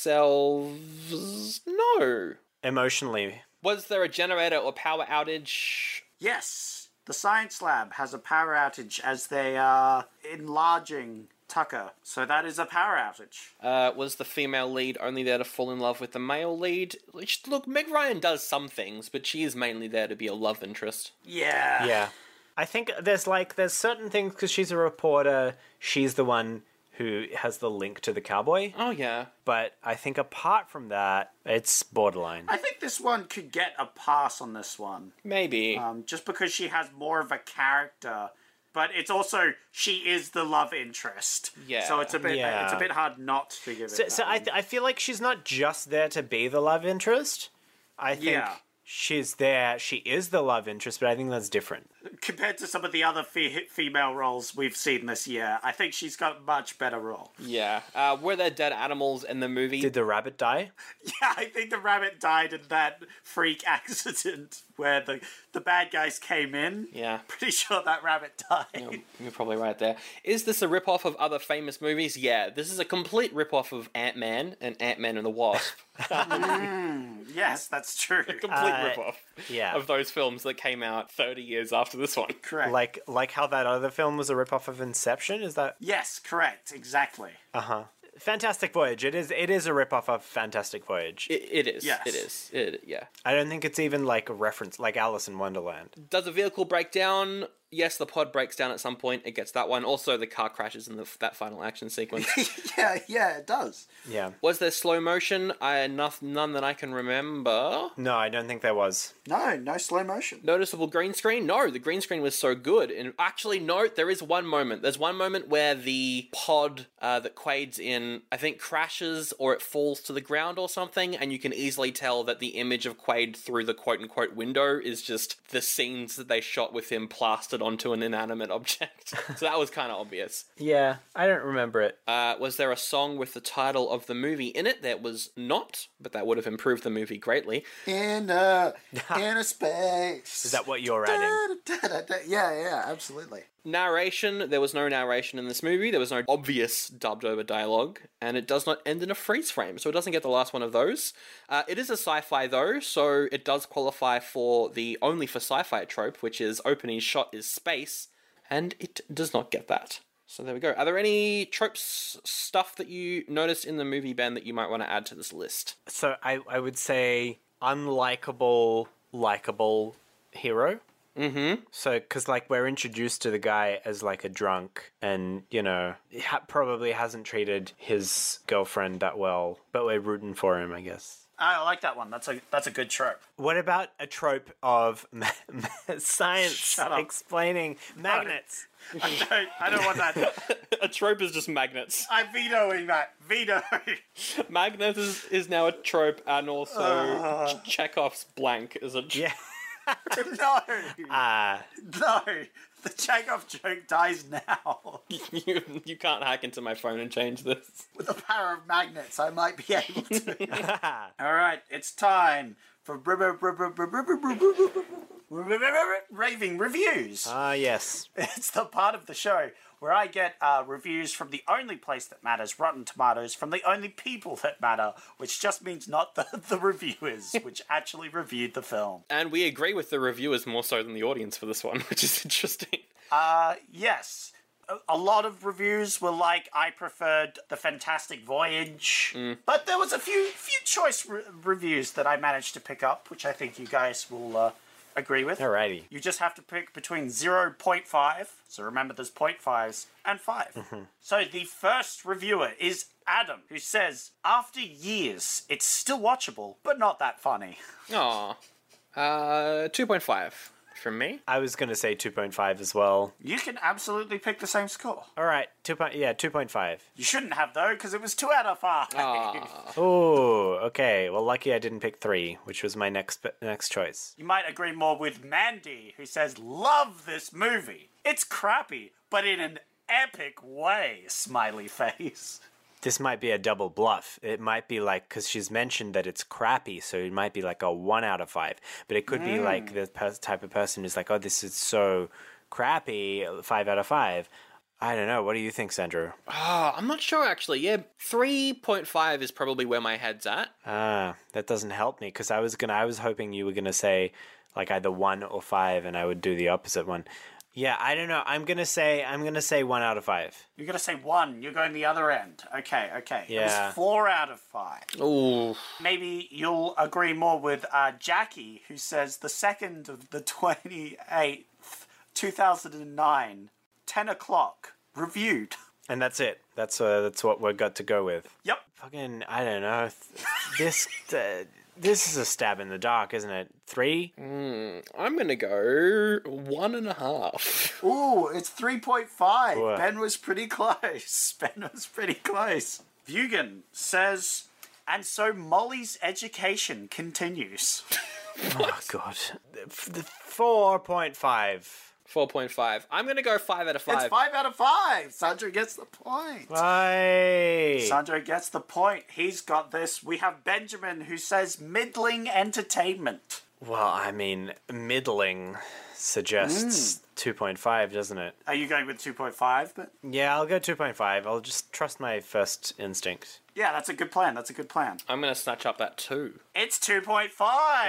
themselves? No. Emotionally. Was there a generator or power outage? Yes. The science lab has a power outage as they are enlarging Tucker. So that is a power outage. Was the female lead only there to fall in love with the male lead? Look, Meg Ryan does some things, but she is mainly there to be a love interest. Yeah. Yeah. I think there's certain things, because she's a reporter, she's the one who has the link to the cowboy. Oh, yeah. But I think apart from that, it's borderline. I think this one could get a pass on this one. Maybe. Just because she has more of a character. But it's also, she is the love interest. Yeah. So it's a bit hard not to give it So I feel like she's not just there to be the love interest. I think she's there, she is the love interest, but I think that's different. Compared to some of the other female roles we've seen this year, I think she's got a much better role. Yeah. Were there dead animals in the movie? Did the rabbit die? Yeah, I think the rabbit died in that freak accident where the bad guys came in. Yeah. Pretty sure that rabbit died. You're probably right there. Is this a rip-off of other famous movies? Yeah. This is a complete rip-off of Ant-Man and Ant-Man and the Wasp. Yes, that's true. Complete rip-off yeah. of those films that came out 30 years after this one. Correct. Like how that other film was a rip-off of Inception? Is that... Yes, correct. Exactly. Uh-huh. Fantastic Voyage. It is a rip-off of Fantastic Voyage. It is. Yes. It is. Yeah. I don't think it's even like a reference, like Alice in Wonderland. Does a vehicle break down? Yes, the pod breaks down at some point. It gets that one. Also, the car crashes in that final action sequence. yeah, it does. Yeah. Was there slow motion? None that I can remember. No, I don't think there was. No slow motion. Noticeable green screen? No, the green screen was so good. And actually, no, there is one moment. There's one moment where the pod that Quaid's in, I think, crashes or it falls to the ground or something, and you can easily tell that the image of Quaid through the quote-unquote window is just the scenes that they shot with him plastered onto an inanimate object. So that was kind of obvious. Yeah, I don't remember it. Was there a song with the title of the movie in it? There was not, but that would have improved the movie greatly. In a space. Is that what you're adding? Yeah, absolutely. Narration, there was no narration in this movie. There was no obvious dubbed over dialogue, and it does not end in a freeze frame, so it doesn't get the last one of those. It is a sci-fi though, so it does qualify for the only for sci-fi trope, which is opening shot is space, and it does not get that. So there we go. Are there any tropes stuff that you noticed in the movie, Ben, that you might want to add to this list? So I would say unlikable, likable hero. Mm-hmm. So, because, like, we're introduced to the guy as, like, a drunk and, you know, he probably hasn't treated his girlfriend that well, but we're rooting for him, I guess. I like that one. That's a good trope. What about a trope of science explaining magnets? I don't want that. A trope is just magnets. I'm vetoing that. Veto. Magnets is now a trope, and also Chekhov's blank is a trope. Yeah. No. No. The Chekhov joke dies now. You can't hack into my phone and change this. With the power of magnets, I might be able to. All right, it's time for raving reviews. Ah, yes. It's the part of the show where I get reviews from the only place that matters, Rotten Tomatoes, from the only people that matter, which just means not the reviewers, which actually reviewed the film. And we agree with the reviewers more so than the audience for this one, which is interesting. Yes. A lot of reviews were like, I preferred The Fantastic Voyage. But there was a few choice reviews that I managed to pick up, which I think you guys will agree with. Alrighty. You just have to pick between 0.5, so remember there's 0.5s, and 5. So the first reviewer is Adam, who says, after years, it's still watchable, but not that funny. Aw. 2.5 from me. I was going to say 2.5 as well. You can absolutely pick the same score. All right, 2.5. You shouldn't have, though, because it was 2 out of 5. Oh, okay. Well, lucky I didn't pick 3, which was my next choice. You might agree more with Mandy, who says, love this movie. It's crappy, but in an epic way, smiley face. This might be a double bluff. It might be like, because she's mentioned that it's crappy, so it might be like a 1 out of 5. But it could be like the type of person who's like, oh, this is so crappy, 5 out of 5. I don't know. What do you think, Sandra? I'm not sure, actually. Yeah, 3.5 is probably where my head's at. That doesn't help me, because I was hoping you were gonna say like either 1 or 5, and I would do the opposite one. Yeah, I don't know. I'm gonna say 1 out of 5. You're going to say 1. You're going the other end. Okay. Yeah. It was 4 out of 5. Ooh. Maybe you'll agree more with Jackie, who says the 2nd of the 28th, 2009, 10 o'clock, reviewed. And that's it. That's what we've got to go with. Yep. Fucking, I don't know. This is a stab in the dark, isn't it? 3? I'm gonna go 1.5. Ooh, it's 3.5. What? Ben was pretty close. Vugan says, and so Molly's education continues. Oh, God. 4.5. 4.5. I'm gonna go 5 out of 5. It's 5 out of 5. Sandro gets the point. Why? Sandro gets the point. He's got this. We have Benjamin, who says middling entertainment. Well, I mean, middling suggests 2.5, doesn't it? Are you going with 2.5? But Yeah, I'll go 2.5. I'll just trust my first instinct. yeah, that's a good plan. I'm gonna snatch up that 2. It's 2.5.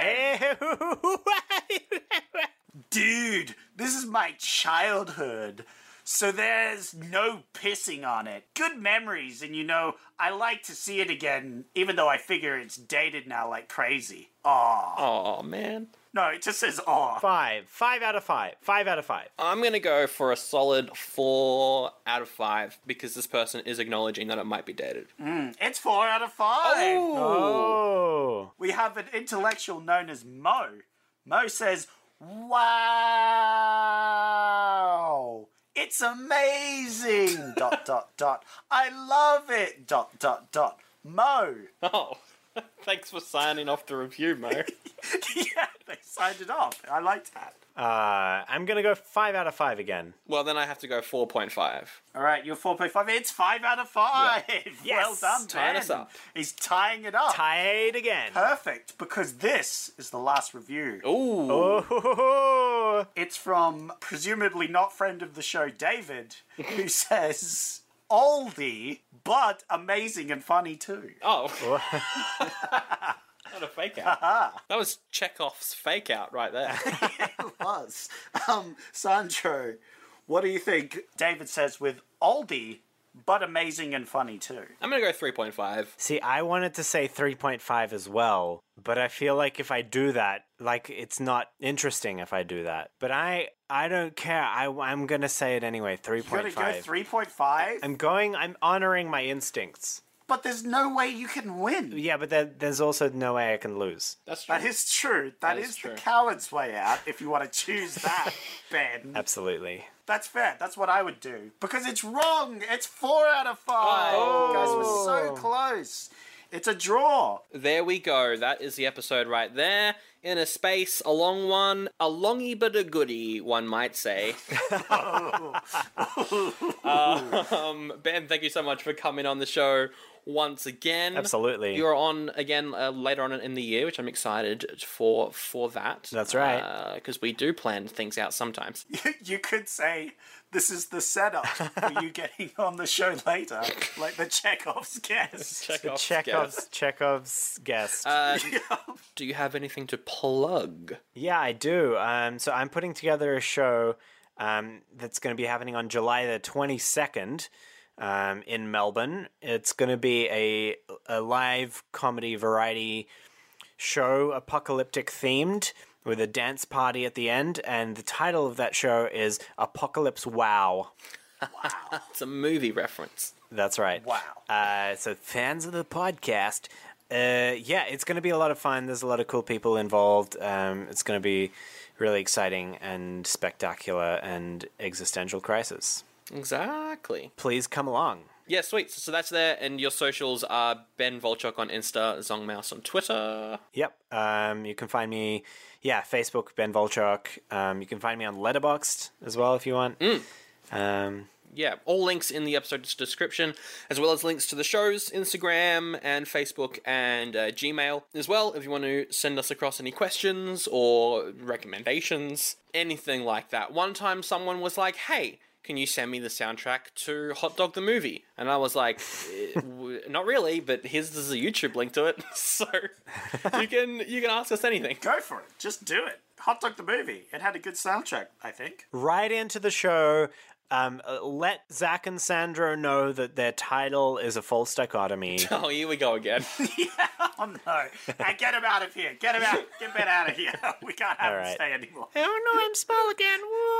Dude, this is my childhood. So there's no pissing on it. Good memories, and I like to see it again, even though I figure it's dated now like crazy. Aw. Oh man. No, it just says aw. 5 out of 5. 5 out of 5. I'm gonna go for a solid 4 out of 5 because this person is acknowledging that it might be dated. It's 4 out of 5. Oh. We have an intellectual known as Mo. Mo says, wow. It's amazing. ... I love it. ... Mo. Oh, thanks for signing off the review, Mo. Yeah, they signed it off. I liked that. I'm gonna go 5 out of 5 again. Well, then I have to go 4.5. All right, you're 4.5. It's 5 out of 5. Yes. Well done, Tying Ben. us up. He's tying it up. Tied again. Perfect, because this is the last review. Ooh. Oh. It's from presumably not friend of the show, David, who says, oldie, but amazing and funny too. Oh. Not a fake out. That was Chekhov's fake out right there. It was. Sandro, what do you think David says with oldie, but amazing and funny too? I'm gonna go 3.5. See, I wanted to say 3.5 as well, but I feel like if I do that, like, it's not interesting if I do that. But I don't care. I'm gonna say it anyway, 3.5. You gotta go 3.5? I'm honoring my instincts. But there's no way you can win. Yeah, but there's also no way I can lose. That's true. That is true. That is true. the coward's way out, if you want to choose that, Ben. Absolutely. That's fair. That's what I would do. Because it's wrong. It's 4 out of 5. You guys were so close. It's a draw. There we go. That is the episode right there. In a space, a long one. A longy but a goodie, one might say. Ben, thank you so much for coming on the show once again. Absolutely. You're on again later on in the year, which I'm excited for that. That's right. Because we do plan things out sometimes. You could say this is the setup for you getting on the show later, like the Chekhov's guest. Chekhov's guest. Do you have anything to plug? Yeah, I do. So I'm putting together a show that's going to be happening on July the 22nd in Melbourne. It's going to be a live comedy variety show, apocalyptic themed, with a dance party at the end, and the title of that show is Apocalypse Wow. Wow. It's a movie reference. That's right. Wow. So fans of the podcast, it's going to be a lot of fun. There's a lot of cool people involved. It's going to be really exciting and spectacular and existential crisis. Exactly. Please come along. Yeah, sweet. So that's there, and your socials are Ben Volchok on Insta, Zongmouse on Twitter. Yep. You can find me, Facebook, Ben Volchok. You can find me on Letterboxd as well if you want. Yeah, all links in the episode's description, as well as links to the show's Instagram and Facebook and Gmail as well, if you want to send us across any questions or recommendations, anything like that. One time someone was like, hey, can you send me the soundtrack to Hot Dog the Movie? And I was like, not really, but there's a YouTube link to it, so you can ask us anything. Go for it. Just do it. Hot Dog the Movie. It had a good soundtrack, I think. Right into the show. Let Zach and Sandro know that their title is a false dichotomy. Oh, here we go again. Oh no. Hey, get him out of here. Get him out. Get Ben out of here. We can't have him stay anymore. Oh no, I'm small again.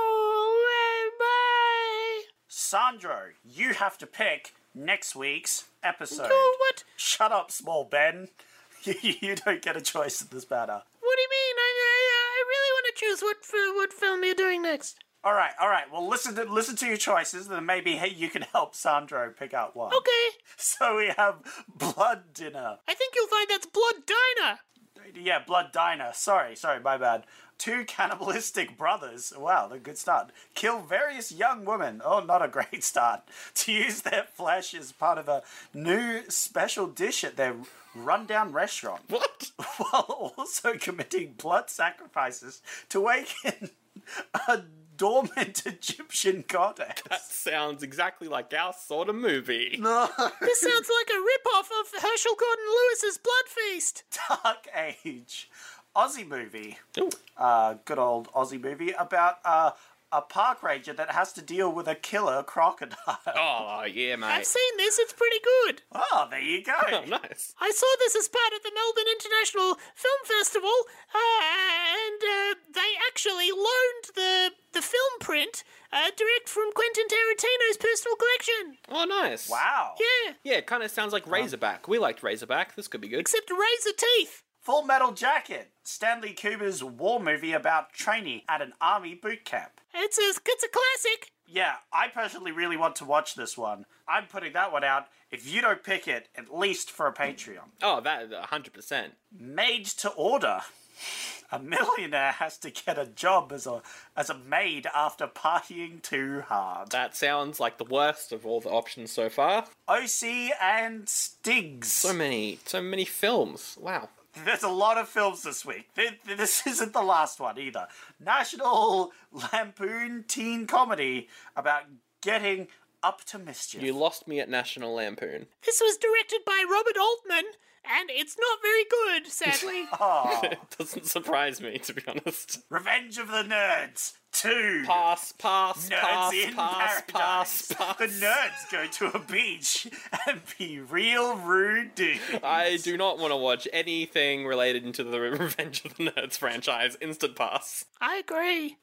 Whoa, bye. Sandro, you have to pick next week's episode. No, what? Shut up, small Ben. You don't get a choice in this matter. What do you mean? I really want to choose what film you're doing next. All right. Well, listen to your choices, then maybe you can help Sandro pick out one. Okay. So we have Blood Dinner. I think you'll find that's Blood Diner. Yeah, Blood Diner. Sorry, my bad. Two cannibalistic brothers, wow, a good start, kill various young women, oh, not a great start, to use their flesh as part of a new special dish at their rundown restaurant. What? While also committing blood sacrifices to awaken a dormant Egyptian goddess. That sounds exactly like our sort of movie. No. This sounds like a rip-off of Herschel Gordon Lewis's Blood Feast. Dark Age. Aussie movie. Ooh. Good old Aussie movie about a park ranger that has to deal with a killer crocodile. Oh, yeah, mate. I've seen this, it's pretty good. Oh, there you go. Oh, nice. I saw this as part of the Melbourne International Film Festival, and they actually loaned the film print direct from Quentin Tarantino's personal collection. Oh, nice. Wow. Yeah, Yeah, it kind of sounds like Razorback. We liked Razorback. This could be good. except razor teeth. Full Metal Jacket. Stanley Kubrick's war movie about training at an army boot camp. It's a classic. Yeah, I personally really want to watch this one. I'm putting that one out. If you don't pick it, at least for a Patreon. Oh, that 100%. Made to Order. A millionaire has to get a job as a maid after partying too hard. That sounds like the worst of all the options so far. OC and Stigs. So many films. Wow. There's a lot of films this week. This isn't the last one either. National Lampoon teen comedy about getting up to mischief. You lost me at National Lampoon. This was directed by Robert Altman, and it's not very good, sadly. Oh, It doesn't surprise me, to be honest. Revenge of the Nerds 2. Pass. Nerds in Paradise. Pass. The nerds go to a beach and be real rude dudes. I do not want to watch anything related to the Revenge of the Nerds franchise. Instant pass. I agree.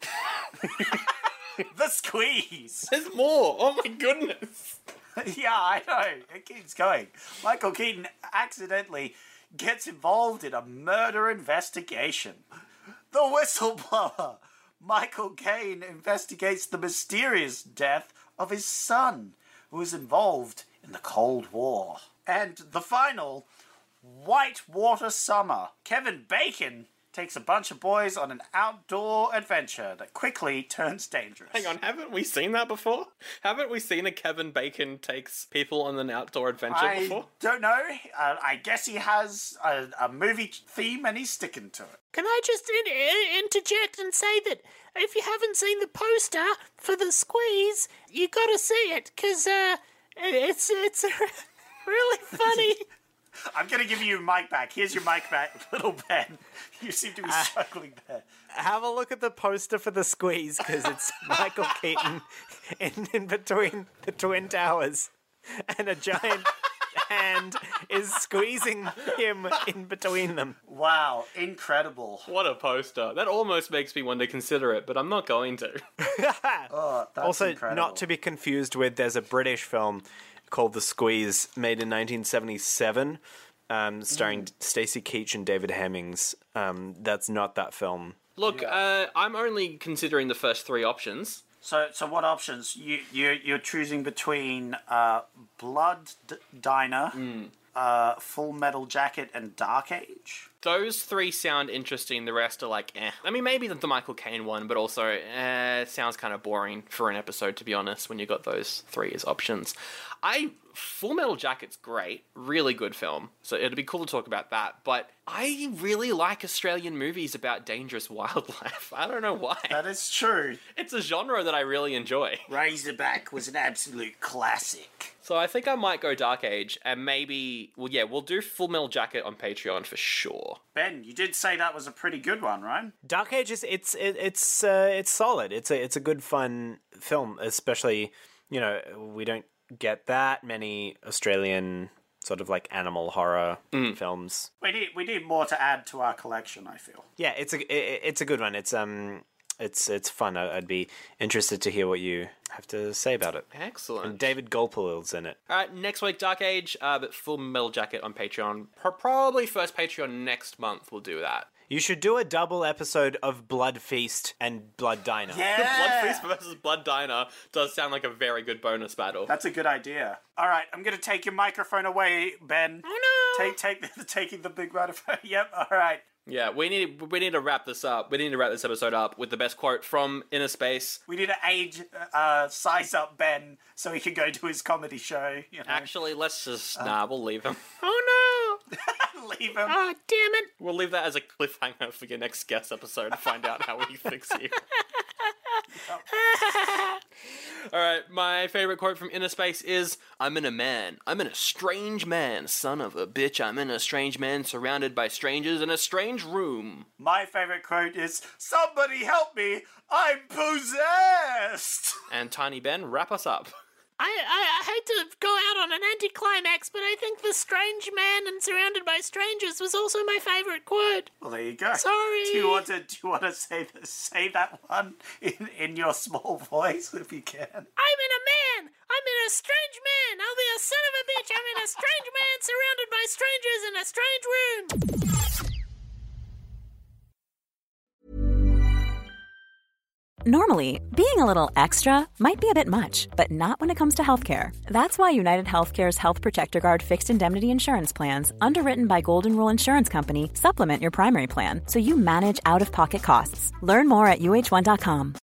The Squeeze. There's more. Oh my goodness. Yeah, I know. It keeps going. Michael Keaton accidentally gets involved in a murder investigation. The Whistleblower. Michael Caine investigates the mysterious death of his son, who was involved in the Cold War. And the final, Whitewater Summer. Kevin Bacon takes a bunch of boys on an outdoor adventure that quickly turns dangerous. Hang on, haven't we seen that before? Haven't we seen a Kevin Bacon takes people on an outdoor adventure before? I don't know. I guess he has a movie theme and he's sticking to it. Can I just interject and say that if you haven't seen the poster for The Squeeze, you gotta see it, because it's really funny. I'm going to give you your mic back. Here's your mic back, little Ben. You seem to be struggling there. Have a look at the poster for The Squeeze, because it's Michael Keaton in between the Twin Towers, and a giant hand is squeezing him in between them. Wow, incredible. What a poster. That almost makes me want to consider it, but I'm not going to. Oh, that's also, incredible. not to be confused with, there's a British film called The Squeeze, made in 1977, starring Stacey Keach and David Hemmings. That's not that film. Look, I'm only considering the first three options. So what options? You're choosing between Blood Diner, Full Metal Jacket, and Dark Age? Those three sound interesting. The rest are like, eh. I mean, maybe the Michael Caine one, but also, it sounds kind of boring for an episode, to be honest, when you got those three as options. Full Metal Jacket's great. Really good film. So it'd be cool to talk about that. But I really like Australian movies about dangerous wildlife. I don't know why. That is true. It's a genre that I really enjoy. Razorback was an absolute classic. So I think I might go Dark Age, and maybe, we'll do Full Metal Jacket on Patreon for sure. Ben, you did say that was a pretty good one, right? Dark Age is it's solid. It's a good fun film, especially, we don't get that many Australian sort of like animal horror films. We need more to add to our collection, I feel. Yeah, it's a good one. It's fun. I'd be interested to hear what you have to say about it. Excellent. And David Gulpilil's in it. All right, next week, Dark Age, but Full Metal Jacket on Patreon. Probably first Patreon next month we'll do that. You should do a double episode of Blood Feast and Blood Diner. Yeah! Blood Feast versus Blood Diner does sound like a very good bonus battle. That's a good idea. All right, I'm going to take your microphone away, Ben. Oh no! Taking the big microphone. Yep, all right. Yeah, we need to wrap this up. We need to wrap this episode up with the best quote from Inner Space. We need to size up Ben so he can go to his comedy show. Actually, let's just... we'll leave him. Oh no! Leave him. Oh, damn it. We'll leave that as a cliffhanger for your next guest episode to find out how he thinks you. Alright, my favourite quote from Inner Space is, I'm in a man. I'm in a strange man, son of a bitch. I'm in a strange man surrounded by strangers in a strange room. My favourite quote is, somebody help me, I'm possessed! And Tiny Ben, wrap us up. I hate to go out on an anticlimax, but I think the strange man and surrounded by strangers was also my favourite quote. Well, there you go. Sorry. Do you want to say that one in your small voice if you can? I'm in a man. I'm in a strange man. I'll be a son of a bitch. I'm in a strange man surrounded by strangers in a strange room. Normally, being a little extra might be a bit much, but not when it comes to healthcare. That's why United Healthcare's Health Protector Guard fixed indemnity insurance plans, underwritten by Golden Rule Insurance Company, supplement your primary plan so you manage out-of-pocket costs. Learn more at UH1.com.